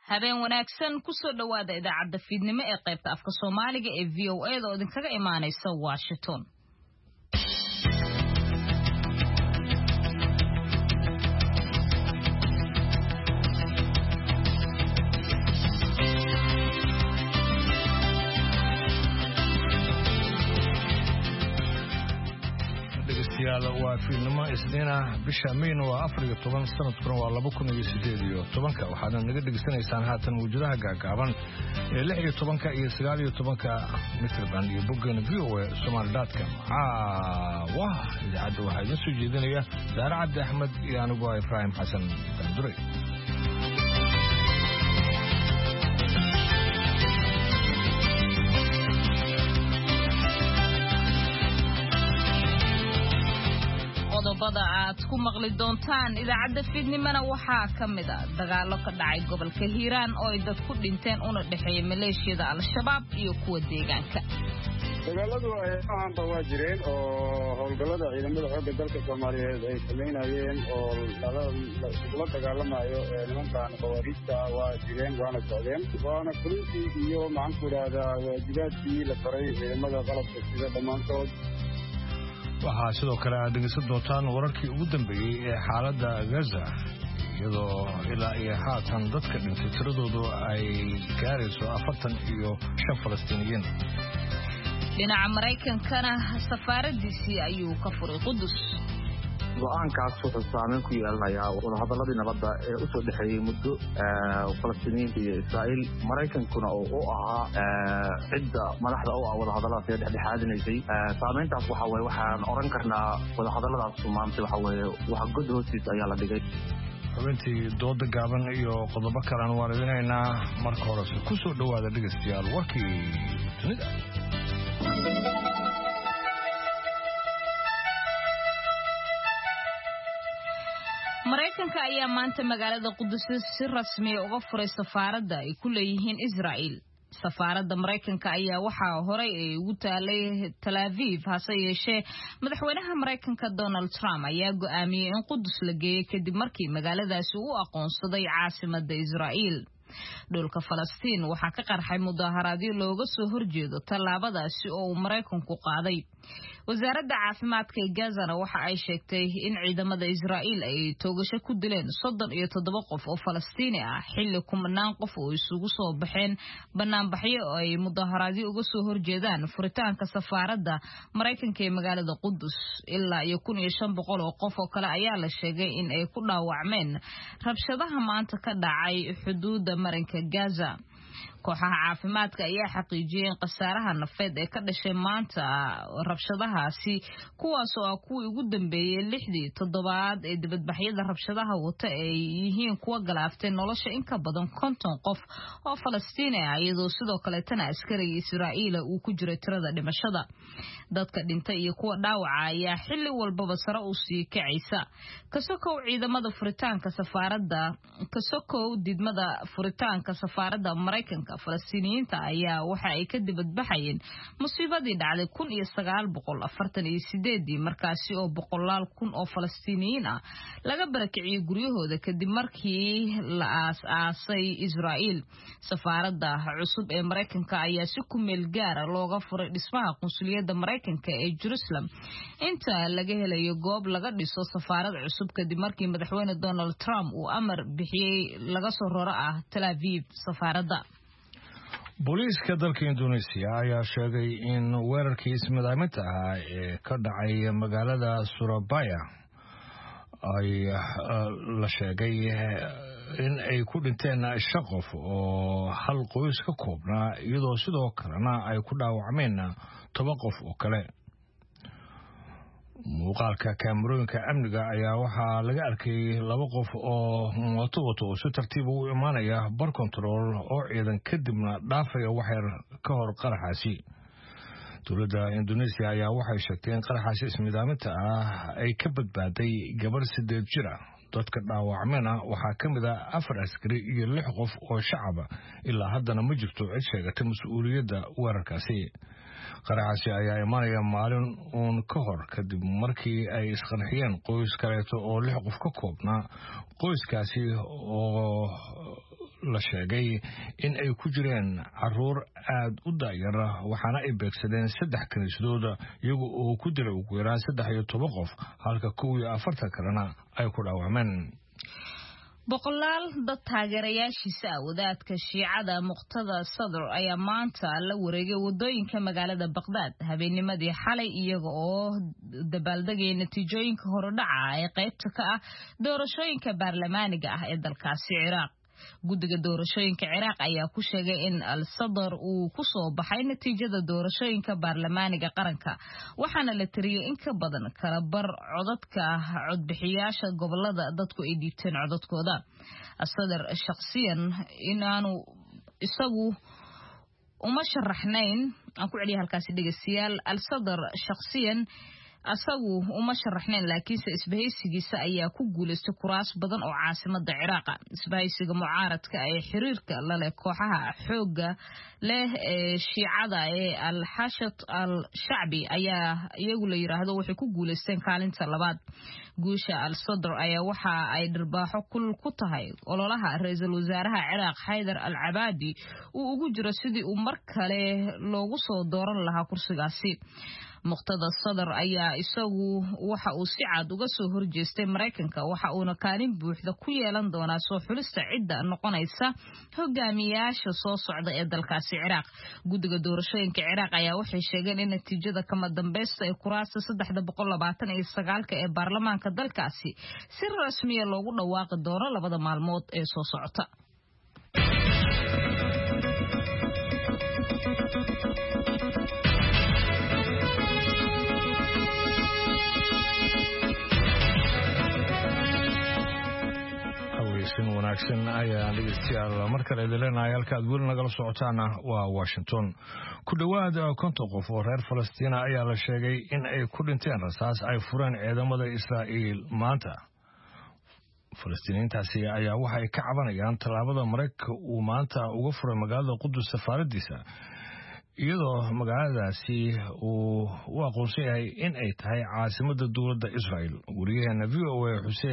habeen wanaagsan ku soo dhawaada idaacadda fiidnimo ee qaybta afka Soomaaliga ee VOA oo idinkaga imaanaysa Washington. waa fiilnimo isniina bisha May waa 14 sanadkuna waa 2018 waxaad naga dhageysanaysaan haatan wajiraha gaagaaban ee 16 iyo 19 mitir band iyo boggan VOA Somali.com. idaacadda waxaa idin soo jeedinaya Daara Cabdi Axmed iyo anigu Ibrahim Xasan Danduray. qodobada aad ku maqli doontaan idaacadda fiidnimana waxaa kamid ah dagaalo ka dhacay gobolka Hiiraan oo ay dad ku dhinteen una dhaxeeyay maleeshiyada Al-Shabaab iyo kuwa deegaanka. dagaaladu ahaanba waa jireen oo howlgallada ciidamada xoogga dalka Soomaaliyeed ay sameynayeen oo la dagaalamayo nimankan qawaariijta waa jireen waana socdeen waana fulintii iyo maxaan ku idhaahdaa waajibaadkii la faray ciidamada qalabka sida dhammaantood. waxaa sidoo kale aad dhegeysan doontaan wararkii ugu dambeeyey ee xaaladda Gaza iyadoo ilaa iyo haatan dadka dhintay tiradoodu ay gaarayso 45 Falastiiniyiin. dhinaca Mareykankana safaaradiisii ayuu ka furay Qudus. go'aankaas wuxuu saameyn ku yeelanayaa wadahadaladii nabadda ee u soo dhaxeeyay muddo Falastiiniyiinta iyo Israa'iil. Mareykankuna oo ahaa cidda madaxda u ah wadahadaladaas ee dhexdhexaadinaysay. saameyntaas waxa weeye waxaan oran karnaa wadahadaladaas maanta waxa weeye wax god hoostiisa ayaa la dhigay. xubintii dooda gaaban iyo qodobo kale aan wareejinaynaa marka hore ku soo dhawaada dhegeystayaal warkii dunida. Mareykanka ayaa maanta magaalada Qudus si rasmi ah uga furay safaaradda ay ku leeyihiin Israa'iil. safaaradda Mareykanka ayaa waxaa horay ugu taalay Tel Aviv hase yeeshee madaxweynaha Mareykanka Donald Trump ayaa go'aamiyay in Qudus la geeyo kadib markii magaaladaasi uu aqoonsaday caasimadda Israa'iil. dhulka Falastiin waxaa ka qarxay mudaharaadyo looga soo horjeedo tallaabadaasi oo uu Mareykanku qaaday. wasaaradda caafimaadka ee Gaza waxa ay sheegtay in ciidamada Israa'iil ay toogasho ku dileen 37 qof oo Falastiini ah xilli kumanaan qof oo isugu soo baxeen banaanbaxyo oo ay mudaharaadyo uga soo horjeedaan furitaanka safaaradda Mareykanka ee magaalada Qudus. ilaa iyo 1500 oo qof oo kale ayaa la sheegay in ay ku dhaawacmeen rabshadaha maanta ka dhacay xuduudda marinka Gaza. kooxaha caafimaadka ayaa xaqiijiyay in khasaaraha nafeed ee ka dhashay maanta rabshadahaasi kuwaas oo ah kuwii ugu dambeeyay 6 toddobaad ee dibadbaxyada rabshadaha wata ay yihiin kuwa galaaftay nolosha in ka badan 50 qof oo Falastiini ah iyadoo sidoo kale tan askariga Israa'iil uu ku jiray tirada dhimashada. dadka dhintay iyo kuwa dhaawaca ayaa xilli walbaba sare u sii kacaysa. kasokow ciidamada furitaanka safaaradda didmada furitaanka safaaradda Mareykanka Falastiiniyiinta ayaa waxa ay ka dibadbaxayeen musiibadii dhacday 1948 markaasi oo boqolaal kun oo Falastiiniyiin ah laga barakiciyay guryahooda kadib markii la aas-aasay Israa'iil. safaaradda cusub ee Mareykanka ayaa si ku meel gaar ah looga furay dhismaha qunsuliyadda Mareykanka ee Jerusalem inta laga helayo goob laga dhiso safaarad cusub kadib markii madaxweyne Donald Trump uu amar bixiyay laga soo raro Tel Aviv safaaradda. booliiska dalka Indonesia ayaa sheegay in weerarkii ismidaaminta ah ee ka dhacay magaalada Surabaya ay la sheegay in ay ku dhinteen 5 qof oo hal qoys ka koobnaa iyadoo sidoo kalena ay ku dhaawacmeen 10 qof oo kale. muuqaalka kaamirooyinka amniga ayaa waxaa laga arkay 2 qof oo mooto wato oo si tartiib u imaanaya bar control oo ciidan kadibna dhaafaya waxyar ka hor qaraxaasi. dowladda Indonesia ayaa waxay sheegtay in qaraxaasi ismidaaminta ah ay ka badbaaday gabar 8 jir ah. dadka dhaawacmena waxaa ka mid ah 4 askari iyo 6 qof oo shacab ah. ilaa haddana ma jirto cid sheegatay mas'uuliyadda weerarkaasi. qaraxaasi ayaa imaanaya maalin uun ka hor kadib markii ay isqarxiyeen qoys kaleeto oo 6 qof ka koobnaa. qoyskaasi oo la sheegay in ay ku jireen caruur aad u daayar waxaana ay beegsadeen 3 kaniisadood iyagu oo ku dilay ugu yaraan 13 qof halka 40 kalena ay ku dhaawacmeen. boqolaal dad taageerayaashiisa wadaadka shiicada muqtada sadr ayaa maanta la wareegay wadooyinka magaalada Baghdad habeennimadii xalay iyaga oo dabaaldegay natiijooyinka horodhaca ee qaybta ka ah doorashooyinka baarlamaaniga ah ee dalkaasi Ciraaq. guddiga doorashooyinka Ciraaq ayaa ku sheegay in al-Sadr uu ku soo baxay natiijada doorashooyinka baarlamaaniga qaranka waxaana la tiriyay in ka badan kala bar codadka codbixiyaasha gobolada dadku ay dhiibteen codadkooda. al-Sadr shakhsiyan inaanu isagu uma sharaxnayn aan ku celiyo halkaasi dhageystayaal. al-Sadr shakhsiyan asagu uma sharaxnayn laakiinse isbahaysigiisa ayaa ku guuleystay kuraas badan oo caasimada Ciraaq. isbahaysiga mucaaradka ee xiriirka la leh kooxaha xooga leh ee shiicada ee al-Hashd al-Shacbi ayaa iyagu la yiraahdo waxay ku guuleysteen kaalinta labaad. guusha al-Sadr ayaa waxa ay dhirbaaxo ku tahay ololaha ra'iisul wasaaraha Ciraaq Haydar al-Abadi uu ugu jiro sidii uu mar kale loogu soo dooran lahaa kursigaasi. muqtada sadr ayaa isagu waxa uu si cad uga soo horjeestay Mareykanka waxa uuna kaalin buuxda ku yeelan doonaa soo xulista cidda noqonaysa hogaamiyaasha soo socda ee dalkaasi Ciraaq. guddiga doorashooyinka Ciraaq ayaa waxay sheegeen in natiijada kama dambaysta ee kuraasta 329 ee baarlamaanka dalkaasi si rasmi ah loogu dhawaaqi doono 2 maalmood ee soo socota. wanaagsan ayaa dhegeystayaal markale idileenahay halkaad weli nagala socotaana waa Washington. ku dhawaad 50 qof oo reer Falastiin ayaa la sheegay in ay ku dhinteen rasaas ay fureen ciidamada Israa'iil maanta. Falastiiniintaasi ayaa waxay ka cabanayaan talaabada Mareykanka uu maanta uga furay magaalada Qudus safaaradiisa iyadoo magaaladaasi uu u aqoonsan yahay in ay tahay caasimada dowladda Israa'iil. wariyaheena VOA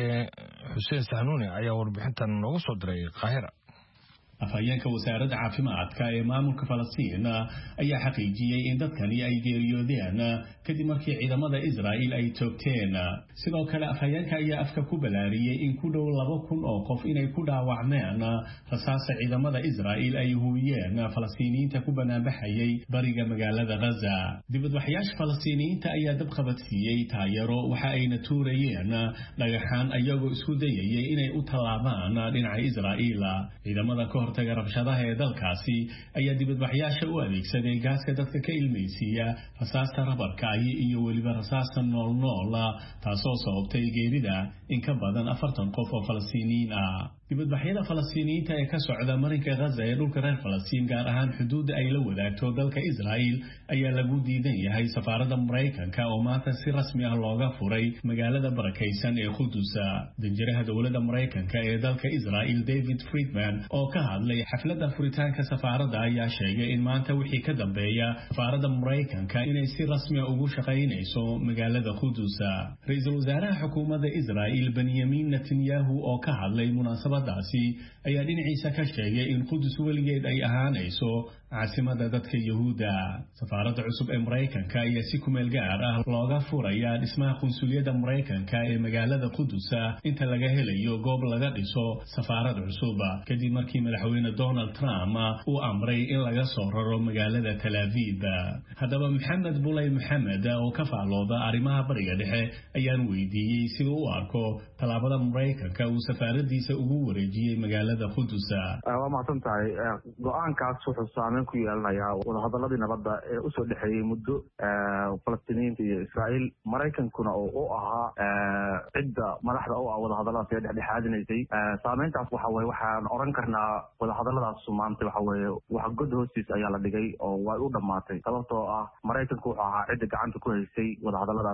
Xuseen Sahnuuni ayaa warbixintan nooga soo diray Qaahira. afhayeenka wasaaradda caafimaadka ee maamulka Falastiin ayaa xaqiijiyay in dadkani ay geeriyoodeen kadib markii ciidamada Israa'iil ay toogteen. sidoo kale afhayeenka ayaa afka ku balaariyay in ku dhow 2,000 oo qof inay ku dhaawacmeen rasaasta ciidamada Israa'iil ay huuyeen Falastiiniyiinta ku banaanbaxayay bariga magaalada Gaza. dibadbaxayaasha Falastiiniyiinta ayaa dab qabadsiiyay taayaro waxa ayna tuurayeen dhagaxaan ayagoo isku dayayay inay u tallaabaan dhinaca Israa'iil. ciidamada hortaga rabshadaha ee dalkaasi ayaa dibadbaxayaasha u adeegsaday gaaska dadka ka ilmaysiiya rasaasta rabarka iyo weliba rasaasta nool taasoo sababtay geerida in ka badan 40 qof oo Falastiiniyiin ah. dibadbaxyada Falastiiniyiinta ee ka socda marinka Gaza ee dhulka reer Falastiin gaar ahaan xuduudda ay la wadaagto dalka Israa'iil ayaa lagu diidan yahay safaaradda Mareykanka oo maanta si rasmi ah looga furay magaalada barakaysan ee Qudus. danjiraha dowladda Mareykanka ee dalka Israa'iil David Friedman oo ka hadlay xafladda furitaanka safaaradda ayaa sheegay in maanta wixii ka dambeeya safaaradda Mareykanka inay si rasmi ah ugu shaqaynayso magaalada Qudus. ra'iisul wasaaraha xukuumadda Israa'iil Benjamin Netanyahu oo ka hadlay munaasabadaasi ayaa dhinaciisa ka sheegay in Qudus weligeed ay ahaanayso caasimada dadka Yahuuda. safaaradda cusub ee Mareykanka ayaa si kumeel gaar ah looga furaya dhismaha qunsuliyadda Mareykanka ee magaalada Qudus inta laga helayo goob laga dhiso safaarad cusub kadib markii madaxweyne Donald Trump uu amray in laga soo raro magaalada Tel Aviv. haddaba Maxamed Bulay Maxamed oo ka faalooda arrimaha bariga dhexe ayaan weydiiyey sida uu arko talaabada Mareykanka uu safaaradiisa ugu wareejiyay magaalada Qudus. waa mahadsantahay. go'aankaas wuxuu saameyn ku yeelanayaa wadahadaladii nabadda ee u soo dhaxeeyay muddo Falastiiniyiinta iyo Israa'iil. Mareykankuna oo u ahaa cidda madaxda u ah wadahadaladaas ee dhexdhexaadinaysay. saameyntaas waxa weeye waxaan oran karnaa wadahadaladaas maanta waxa weeye wax god hoostiisa ayaa la dhigay oo way u dhamaatay sababtoo ah Mareykanku wuxuu ahaa cidda gacanta ku haysay wadahadaladaas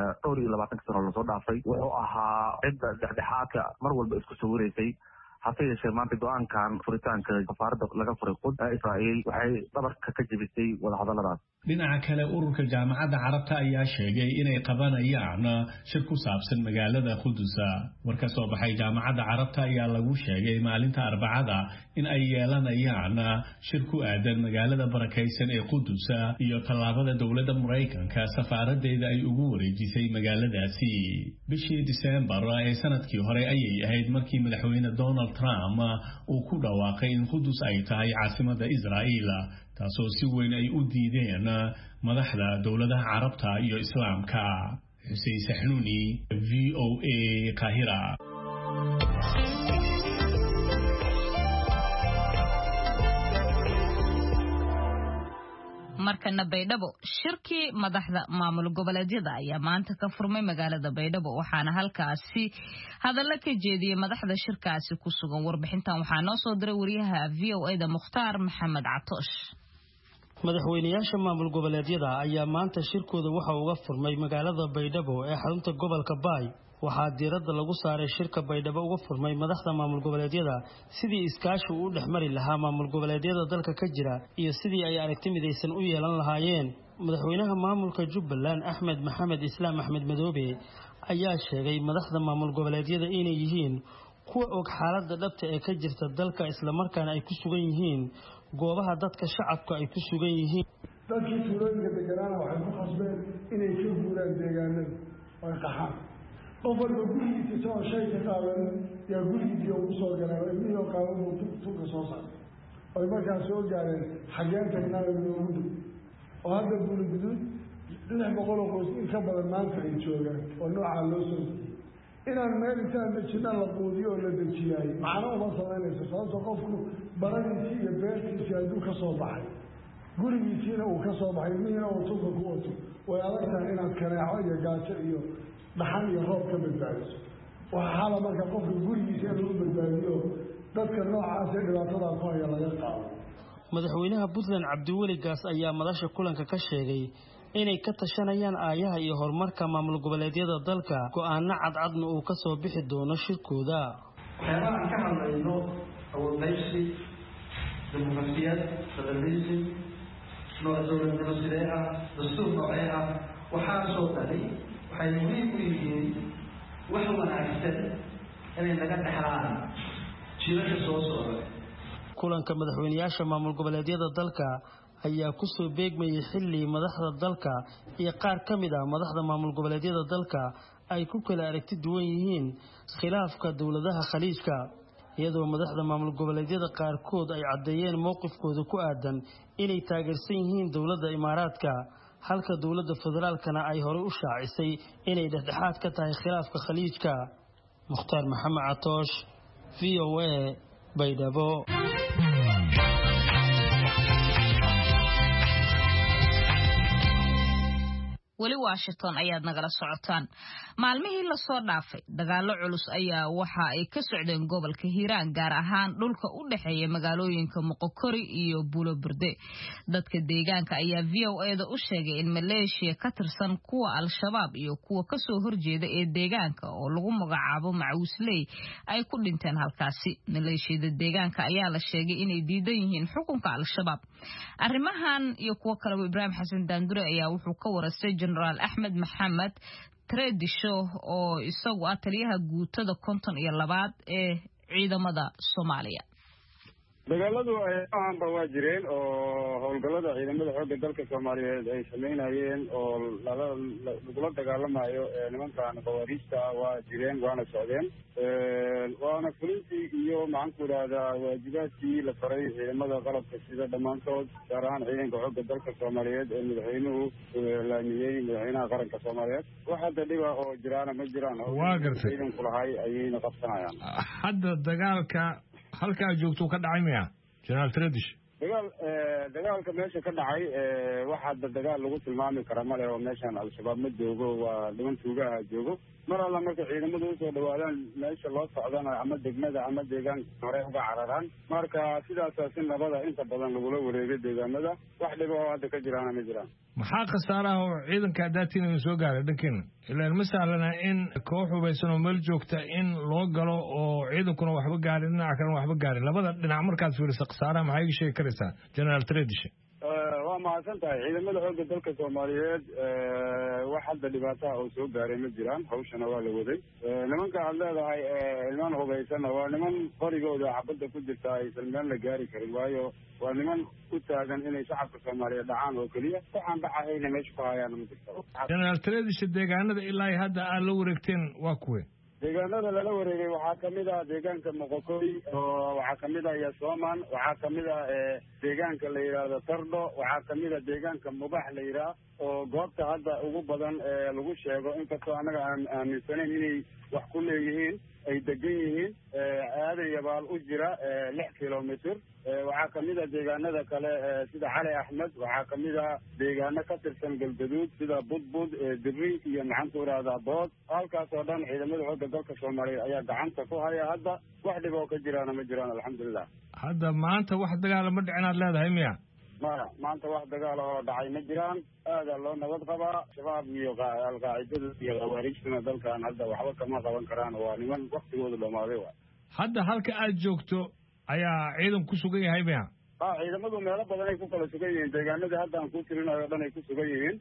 22 sano la soo dhaafay. wuxuu ahaa cidda dhexdhexaadka mar walba isku sawiraysay. hase yeeshee maanta go'aankan furitaanka safaaradda laga furay Qudus Israa'iil waxay dhabarka ka jebisay wadahadaladaas. dhinaca kale ururka jaamacadda carabta ayaa sheegay inay qabanayaan shir ku saabsan magaalada Qudus war ka soo baxay jaamacadda carabta ayaa lagu sheegay maalinta Arbacada in ay yeelanayaan shir ku aadan magaalada barakaysan ee Qudus iyo tallaabada dowladda Mareykanka safaaradeeda ay ugu wareejisay magaaladaasi bishii December ee sanadkii hore ayay ahayd markii madaxweyne Donald Trump uu ku dhawaaqay in Qudus ay tahay caasimadda Israa'iil taasoo si weyn ay u diideen madaxda dowladaha carabta iyo islaamka Hussein Sahnuni VOA Qahira markana Baydhabo shirkii madaxda maamul goboleedyada ayaa maanta ka furmay magaalada Baydhabo waxaana halkaasi hadallo ka jeediyay madaxda shirkaasi ku sugan warbixintan waxaa noo soo diray wariyaha VOA-da Mukhtaar Maxamed Catoosh madaxweynayaasha maamul goboleedyada ayaa maanta shirkooda waxa uga furmay magaalada Baydhabo ee xarunta gobolka Baay waxaa diiradda lagu saaray shirka Baydhabo uga furmay madaxda maamul goboleedyada sidii iskaashi u dhexmari lahaa maamul goboleedyada dalka ka jira iyo sidii ay aragti midaysan u yeelan lahaayeen madaxweynaha maamulka Jubbaland Axmed Maxamed Islaam Axmed Madoobe ayaa sheegay madaxda maamul goboleedyada inay yihiin kuwa og xaaladda dhabta ee ka jirta dalka isla markaana ay ku sugan yihiin goobaha dadka shacabka ay ku sugan yihiin dadkii tuulooyinka deegaanada waxay ku khasbeen inay ka guuraan deegaanada oo ay qaxaan qof walba gurigiisa oo shay ka qaadan yaa gurigiisii ugu soo galeen ilmihii oo qaadan uu tuulka soo saaray oy markaas soo gaareen xageen tagnaayo loogu dhow oo hadda guuliguduud 600 oo qoys in ka badan maanta ay joogaan oo noocaa loo soo dejiyey inaan meel intaan dejina la quudiyo oo la dejiyaay macno uma samaynayso sababtoo qofku baradiisii iyo beertiisii hadduu ka soo baxay gurigiisiina uu ka soo baxay ilmihiina uu tuulka ku wato way adag tahay inaad kaneeco iyo gaajo iyo dhaxan iyo roob ka badbaadiso waxaa xala marka qofka gurigiisa in lagu badbaadiyo dadka noocaas ee dhibaatada ku haya laga qaado madaxweynaha Puntland Cabdiweli Gaas ayaa madasha kulanka ka sheegay inay ka tashanayaan aayaha iyo horumarka maamul goboleedyada dalka go'aano cadcadna uu ka soo bixi doono shirkooda waxaan ka hadlayno awoodaysi dimuqraadiyad federalism dowladnimo sidee ah dastuur noocee ah waxaa soo dhalay waxay muhiim u yihiin wax wanaagsan inay naga dhexlaan jiilasha soo socda kulanka madaxweynayaasha maamul goboleedyada dalka ayaa ku soo beegmayay xilli madaxda dalka iyo qaar ka mid ah madaxda maamul goboleedyada dalka ay ku kala aragti duwan yihiin khilaafka dowladaha khaliijka iyadoo madaxda maamul goboleedyada qaarkood ay cadeeyeen mowqifkooda ku aadan inay taageersan yihiin dowladda Imaaraadka halka dowladda federaalkana ay hore u shaacisay inay dhexdhexaad ka tahay khilaafka khaliijka Mukhtaar Maxamed Catoosh VOA Baydhabo weli Washington ayaad nagala socotaan maalmihii la soo dhaafay dagaalo culus ayaa waxa ay ka socdeen gobolka Hiiraan gaar ahaan dhulka u dhaxeeya magaalooyinka Moqokori iyo Buuloburde dadka deegaanka ayaa VOA-da u sheegay in Maleeshiya ka tirsan kuwa Al-Shabaab iyo kuwa ka soo horjeeda ee deegaanka oo lagu magacaabo Macuusley ay ku dhinteen halkaasi Maleeshiyada deegaanka ayaa la sheegay inay diidan yihiin xukunka Al-Shabaab arrimahan iyo kuwa kale Ibrahim Xasan Daandure ayaa wuxuu ka warastay General Ahmed Maxamed Tredisho oo isagu ah taliyaha guutada 52 ee ciidamada Soomaaliya dagaaladu ay aanba waa jireen oo howlgallada ciidamada xoogga dalka Soomaaliyeed ay sameynayeen oo lagula dagaalamayo nimankan qawaariista waa jireen waana socdeen waana fulintii iyo maxaan ku idhaahdaa waajibaadkii la faray ciidamada qalabka sida dhammaantood gaar ahaan ciidanka xoogga dalka Soomaaliyeed ee madaxweynuhu ilaamiyey madaxweynaha qaranka Soomaaliyeed wax hadda dhiba oo jiraana ma jiraan waa gartay ciidanku lahay ayayna qabsanayaan hadda dagaalka halka joogto ka dhacay miya General Tredish dagaalka meesha ka dhacay waxa dagaal lagu tilmaami kara male oo meeshan Al-Shabaab ma joogo waa dhiman tuugaha joogo mar alla marka ciidamadu soo dhawaadaan meesha loo socdana ama degmada ama deegaanka hore uga cararaan marka sidaas si nabada inta badan lagula wareegay deegaanada wax dhibo oo hadda ka jiraan ma jiraan maxaa khasaaraha oo ciidanka daatina soo gaaray dhankeena ilaa ma sahlana in koox hubaysan oo meel joogta in loo galo oo ciidankuna waxba gaarin dhinaca kale waxba gaarin labada dhinac markaad fiiriso khasaaraha maxay sheegi karaysaa General Tredish waa waa mahadsan tahay ciidamada xoogga dalka soomaaliyeed wax hadda dhibaataha oo soo gaaray ma jiraan hawshana waa la waday nimanka aad leedahay niman hubaysana waa niman qorigooda xabadda ku jirta aysan meel la gaari karin waayo waa niman ku taagan inay shacabka soomaaliyeed dhacaan oo keliya waxaan dhacahayna meesha ku hayaana ma jirto jenaraal Tareedishe deegaanada ilaa hadda aad la wareegteen waa kuwe deegaanada lala wareegay waxaa kamid ah deegaanka Moqokori oo waxaa kamid ah Yasoman waxaa kamid ah deegaanka la yiraahdo Tardho waxaa kamid ah deegaanka Mubax la yiraahdo oo goobta hadda ugu badan lagu sheego inkastoo anaga aan aaminsanayn inay wax ku leeyihiin ay degan yihiin aadan yabaal u jira 6 kilomitir waxaa kamid ah deegaanada kale sida Cali Axmed waxaa kamid ah deegaano ka tirsan Galgaduud sida Budbud Dibri iyo maxaan ku raahdaa Bood halkaas oo dhan ciidamada xoogga dalka Soomaaliyeed ayaa gacanta ku haya hadda wax dhib oo ka jiraan ma jiraan alxamdulillah hadda maanta wax dagaal ma dhicin aad leedahay miya maanta wax dagaal oo dhacay ma jiraan aad loo nabad qabaa shabaab iyo alqaacidada iyo khawaarijtuna dalkan hadda waxba kama qaban karaan waa niman waqtigoodu dhamaaday hadda halka aad joogto ayaa ciidan ku sugan yahay miya ciidamadu meelo badan ay ku kala sugan yihiin deegaanadii hadda aan ku tirinayo o dhan ay ku sugan yihiin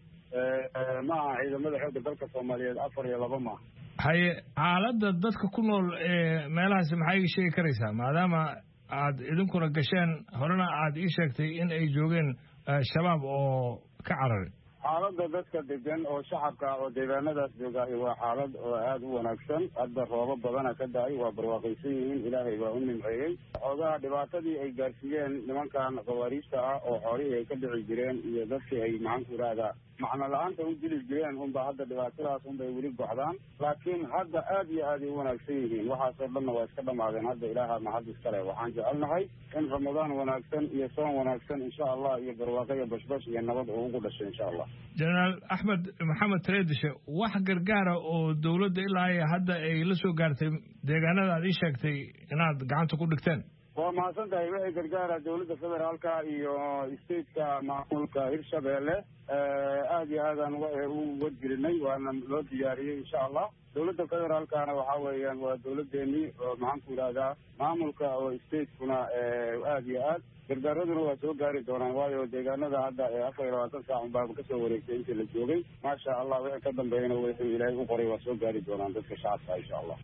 ma aha ciidamada xoogga dalka Soomaaliyeed 4 iyo 2 maaha haye xaaladda dadka ku nool meelahaas maxay sheegi karaysaa maadaama aad idinkuna gasheen horena aad ii sheegtay in ay joogeen shabaab oo ka cararay xaaladda dadka degan oo shacabka oo deegaanadaas jooga waa xaalad oo aad u wanaagsan hadda roobo badana ka da'ay waa barwaaqaysan yihiin ilaahay baa u nimceeyey xoogaha dhibaatadii ay gaarsiiyeen nimankan khawaariijta ah oo xoolihii ay ka dhici jireen iyo dadkii ay maxaan ku ihahdaa macno la-aanta u dili jireen unbaa hadda dhibaatadaas unbay weli goxdaan laakiin hadda aad iyo aad ay u wanaagsan yihiin waxaasoo dhanna waa iska dhamaadeen hadda ilaaha mahad iskale waxaan jecelnahay in ramadaan wanaagsan iyo soon wanaagsan insha allah iyo barwaaqo iyo bashbash iyo nabad uu ugu dhashay insha allah jenaraal Axmed Maxamed Tareedishe wax gargaara oo dawladda ilaa hadda ay la soo gaartay deegaanada aad ii sheegtay inaad gacanta ku dhigteen waa mahadsan tahay wixii gargaara dawladda federaalka iyo stateka maamulka Hirshabeelle aad iyo aad aan u wadgelinay waana loo diyaariyey insha allah dawladda federaalkana waxaa weeyaan waa dawladdeennii oo maxaan ku ihahdaa maamulka oo statekuna aad iyo aad gargaaraduna waa soo gaari doonaan waayo deegaanada hadda 24 saac unbaa kasoo wareegtay intii la joogay maasha allah wixii ka dambeeyana wixii ilaahay u qoray waa soo gaari doonaan dadka shacabka insha allah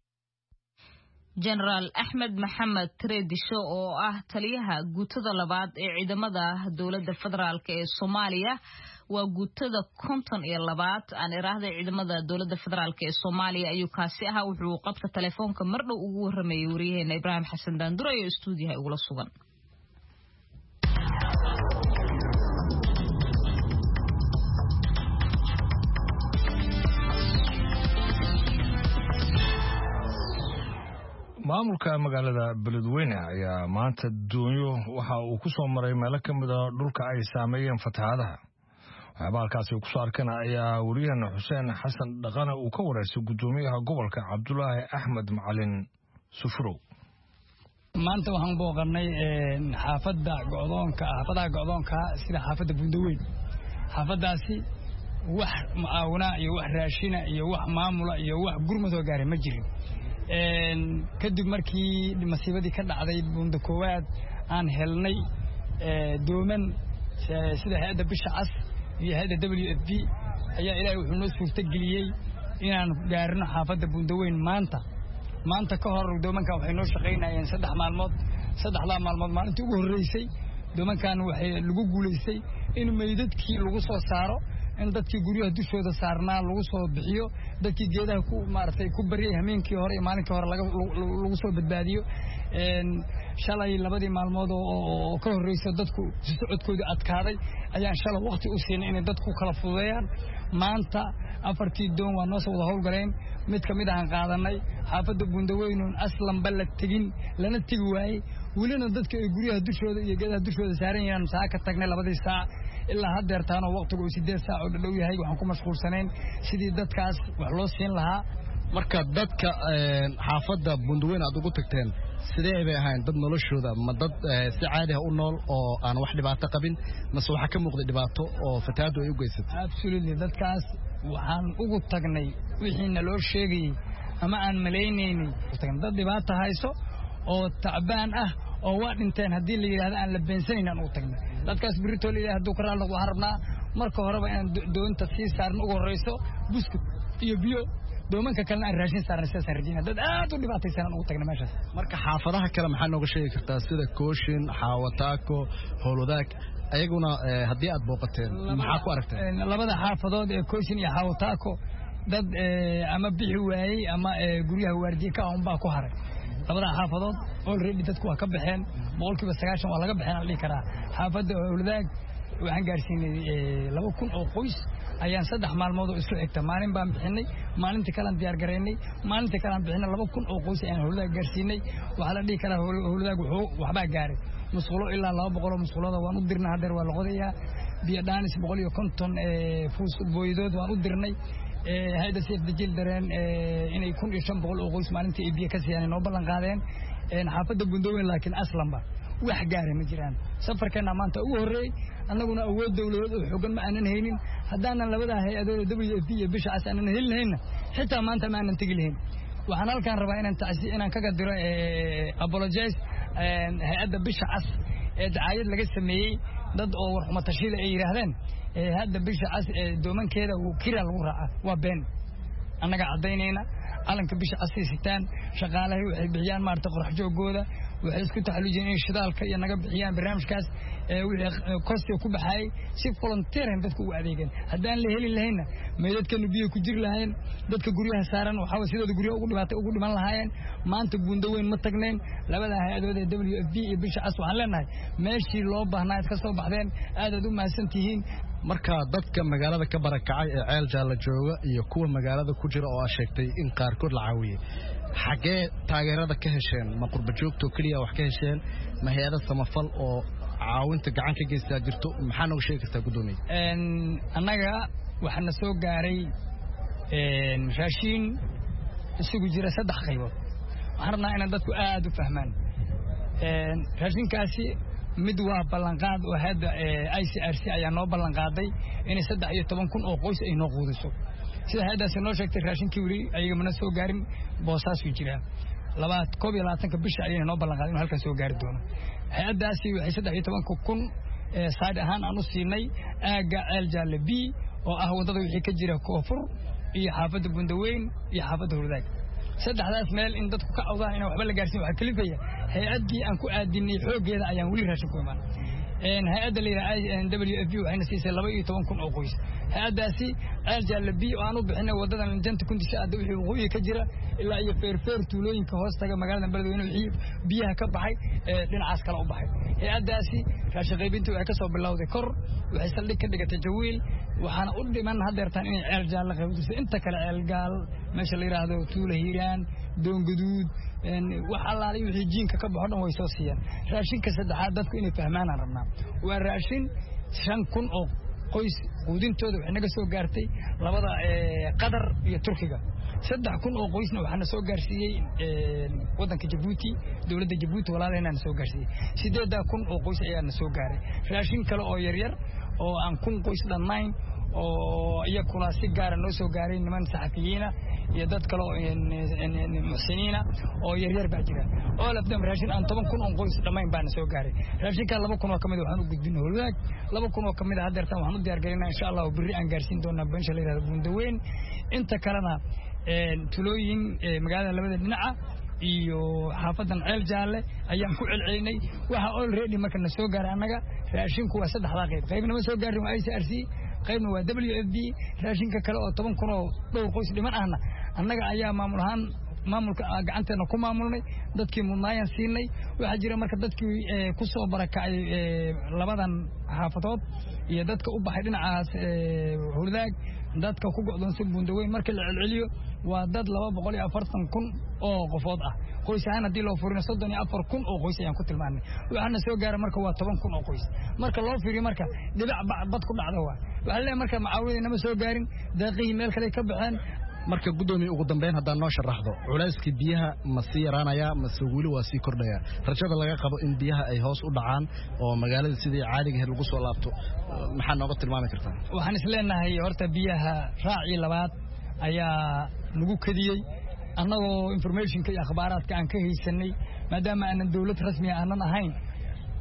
General Axmed Maxamed Tareedishe oo ah taliyaha guutada labaad ee ciidamada dawladda federaalka ee Soomaaliya waa guutada 52 aan iraahday ciidamada dawladda federaalka ee Soomaaliya ayuu kaasi ahaa wuxuu qabta telefoonka mar dhow ugu waramayay wariyaheena Ibrahim Xasan Daandure ee stuudiyaha ugu sugan maamulka magaalada Beledweyne ayaa maanta doonyo waxa uu ku soo maray meel ka mid ah dhulka ay saameeyeen fatahaadaha waxbaalkaasi ku soo arkana ayaa wariyaheena Xuseen Xasan Dhaqana uu ka wareysay gudoomiyaha gobolka Cabdullaahi Axmed Macalin Sufrow maanta waxaan booqanay xaafadaha go'doonka sida xaafada Bundaweyn xaafadaasi wax maawna iyo wax raashina iyo wax maamula iyo wax gurmado gaaray ma jirin kadib markii masiibadii ka dhacday bunda koowaad aan helnay dooman sida hay'adda bisha cas iyo hay'adda WFP ayaa ilaahay wuxuu noo suurta geliyay inaan gaarno xaafadda Bundaweyn maanta ka hor doomanka waxay noo shaqeynayeen 3 maalmood maalintii ugu horeysay doomankan waxay lagu guuleystay in meydadkii lagu soo saaro in dadkii guryaha dushooda saarnaa lagu soo bixiyo dadkii geedaha ku maartay ku bariyay hameenkii hore iyo maalinkii hore lagu soo badbaadiyo shalay 2 maalmood oo ka horeysay dadku socodkooda adkaaday ayaan shalay waqti u siinay in dadku kala fudeeyaan maanta 4 doon waa noo soo wada howlgaleen mid kamid ah aan qaadanay xaafadda Bundaweyn aslan bal tagin lana tagi waayay welina dadka ay guryaha dushooda iyo geedaha dushooda saaran yihiin saaka tagnay 2 saac ilaa haddeertaan waqtigu 8 saac oo dhow yahay waxaan ku mashquulsanayn sidii dadkaas wax loo siin lahaa marka dadka xaafadda Bundaweyn aad ugu tagteen sidee bay ahayn dad noloshooda ma dad si caadi ah u nool oo aan wax dhibaato qabin mas waxa ka muuqda dhibaato oo fatahaadu ay u geysatay absolutely dadkaas waxaan ugu tagnay wixii naloo sheegay ama aan maleynaynay dad dhibaato hayso oo tacbaan ah oo waa dhinteen hadii la yiraahdo aan la beensanayna ugu tagnay dadkaas biritool ilaahay hadduu ka raali noqdo waxaan rabnaa marka horeba inaan doonta sii saarno ugu horreyso buskut iyo biyo doomanka kalena aan raashin saarnay sidaasaan rajaynaa dad aad u dhibaataysanaan ugu tagna meeshaas marka xaafadaha kale maxaa nooga sheegi kartaa sida kooshin xaawataako howlwadaag ayaguna haddii aad booqateen maxaa ku aragteen labada xaafadood ee kooshin iyo xaawataako dad ama bixi waayey ama guryaha waardiye ka ahun baa ku haray labada xaafadood already dadku waa ka baxeen 90% waa laga baxeen aan dhihi karaa xaafadda howlwadaag waxaan gaarsiinay 2,000 oo qoys ayaan 3 maalmood oo isku xigta maalin baan bixinay maalintii kale aan diyaar gareynay maalintii kale aan bixinay 2,000 oo qoys ayaan howlwadaag gaarsiinay waxa la dhihi karaa howlwadaag wuxuu waxba gaaray musqulo ilaa 200 oo musqulada waan u dirnay hadeer waa la qodayaa biyo dhaanis 150 fuus booydood waan u dirnay hay'adda Save the Children inay 1,500 oo qoys maalintii ay biyo ka siiyaan noo ballan qaadeen xaafadda Bundaweyn laakiin aslanba wax gaaray ma jiraan safarkeena maanta ugu horeey annaguna awood dawladeed oo xooggan ma aanan haynin haddaanan labada hay'adood WFP iyo bisha cas aanan helin xitaa maanta ma aanan tagi lahayn waxaan halkaan rabaa inaan kaga diro apologize hay'adda bisha cas ee dacaayad laga sameeyey dad oo warxuma tashiil ay yiraahdeen hadda bisha cas doomankeeda uu kira lagu raaca waa been annaga cadaynayna calanka bisha cas sitaan shaqaalahay waxay bixiyaan maarta qorax joogooda waxay isku taxaluujiyeen in shidaalka iyo naga bixiyaan barnaamijkaas wixii kosti ku baxay si volunteer dadku u adeegan haddaan la helin lahayna meedadkanu biyo ku jir lahayn dadka guryaha saaran waxa sidoo guryaha ugu dhiman lahaayeen maanta Bundaweyn ma tagnayn labada hay'adood ee WFP iyo bisha cas waxaan leenahay meeshii loo baahnaa ka soo baxdeen aad u mahadsantihiin marka dadka magaalada ka barakacay ee ceel jaala jooga iyo kuwa magaalada ku jira oo sheegtay in qaarkood la caawiyay xagee taageerada ka hesheen ma qurba joogto kaliya wax ka hesheen ma hay'ado samafal oo caawinta gacan ka geystaa jirto maxaa nooga sheegi kartaa gudoomiye annaga waxaana soo gaaray raashin isugu jira 3 qaybood waxaan rabnaa in dadku aad u fahmaan raashinkaasi mid waa ballanqaad oo hadda ICRC ayaa noo ballanqaaday in 13,000 oo qoys ay noo quudiso sida hay'adaasi noo sheegtay raashinkii wali ayaga mana soo gaarin boosaas u jira 22 bisha ayay noo ballanqaaday in halka soo gaari doono hay'adaasi waxay 13,000 saad ahaan aan u siinay aaga ceel jaalle B oo ah wadada wixii ka jira koonfur iyo xaafadda Bundaweyn iyo xaafadda howlwadaag saddexdaas meel in dadku ka cawdaan in waxba la gaarsiin waxa kalifaya hay'adii aan ku aadinay xoogeeda ayaan wali raashin ku imaan hay'adda leeyahay WFP waxayna siisay 12,000 oo qoys hay'adaasi ceel jaalle B oo aan u bixinay wadadan janta kundisha aad wixii waqooyi ka jira ilaa iyo feerfeer tuulooyinka hoos taga magaalada Beledweyne wixii biyaha ka baxay dhinacaas kale u baxay hay'adaasi raashin qaybintu ay ka soo bilowday kor waxay saldhig ka dhigatay jawiil waxaana u dhiman hadeertaan inay ceel jaalle qaybintu inta kale ceel gaal meesha la yiraahdo tuulo hiiraan doon guduud wax allaali wixii jiinka ka baxo dhan way soo siiyaan raashinka saddexaad dadku inay fahmaan aan rabnaa waa raashin 5,000 oo qoys quudintooda waxay naga soo gaartay labada Qatar iyo Turkiga 3,000 oo qoysna waxaana soo gaarsiiyay wadanka Djibouti dawladda Djibouti walaalahayna soo gaarsiiyay 8,000 oo qoys ayaana soo gaaray raashin kale oo yar yar oo aan 1,000 qoys dhammayn oo iyakuna si gaar ah noo soo gaaray niman saxafiyiina iyo dad kale oo muxsiniina oo yar yar baa jira oo lafdam raashin aan 10,000 oo qoys dhammayn baan soo gaaray raashinka 2,000 oo kamid waxaan u gudbinay howlwadaag 2,000 oo kamid hadeertan waxaan u diyaar gareynaa insha Allah berri aan gaarsiin doonaa beesha la yiraahdo Bundaweyn inta kalena tulooyin magaalada labada dhinaca iyo xaafadan ceel jaalle ayaan ku celcelinay waxa already marka na soo gaaray annaga raashinku waa 3 qaybna ma soo gaarin waa ICRC qaybna waa WFP raashinka kale oo 10,000 oo dhowr qoys dhiman ahna annaga ayaa maamulka gacanteena ku maamulnay dadkii mudnaayan siinay waxa jira marka dadkii ku soo barakacay labadan xaafadood iyo dadka u baxay dhinacaas howlwadaag dadka ku go'doonsan Bundaweyn marka la celceliyo waa dad 240,000 oo qofood ah qoys ahaan hadii loo furino 34,000 oo qoys ayaan ku tilmaanay waxaana soo gaaray marka waa 10,000 oo qoys marka loo fiiriyo marka dhibac bad ku dhacda waa waxa leeyahay marka macaawinayna ma soo gaarin daaqii meel kale ka baxeen marka gudoomiye ugu dambeyn haddaan noo sharaxdo culayskii biyaha ma sii yaraanaya mase weli waa sii kordhaya rajada laga qabo in biyaha ay hoos u dhacaan oo magaalada sidii caadiga ahayd lagu soo laabto maxaa nooga tilmaami kartaa waxaan isleenahay horta biyaha raaci labaad ayaa lagu kadiyey annagoo informationka iyo akhbaaraadka aan ka haysanay maadaama aanan dawlad rasmi aanan ahayn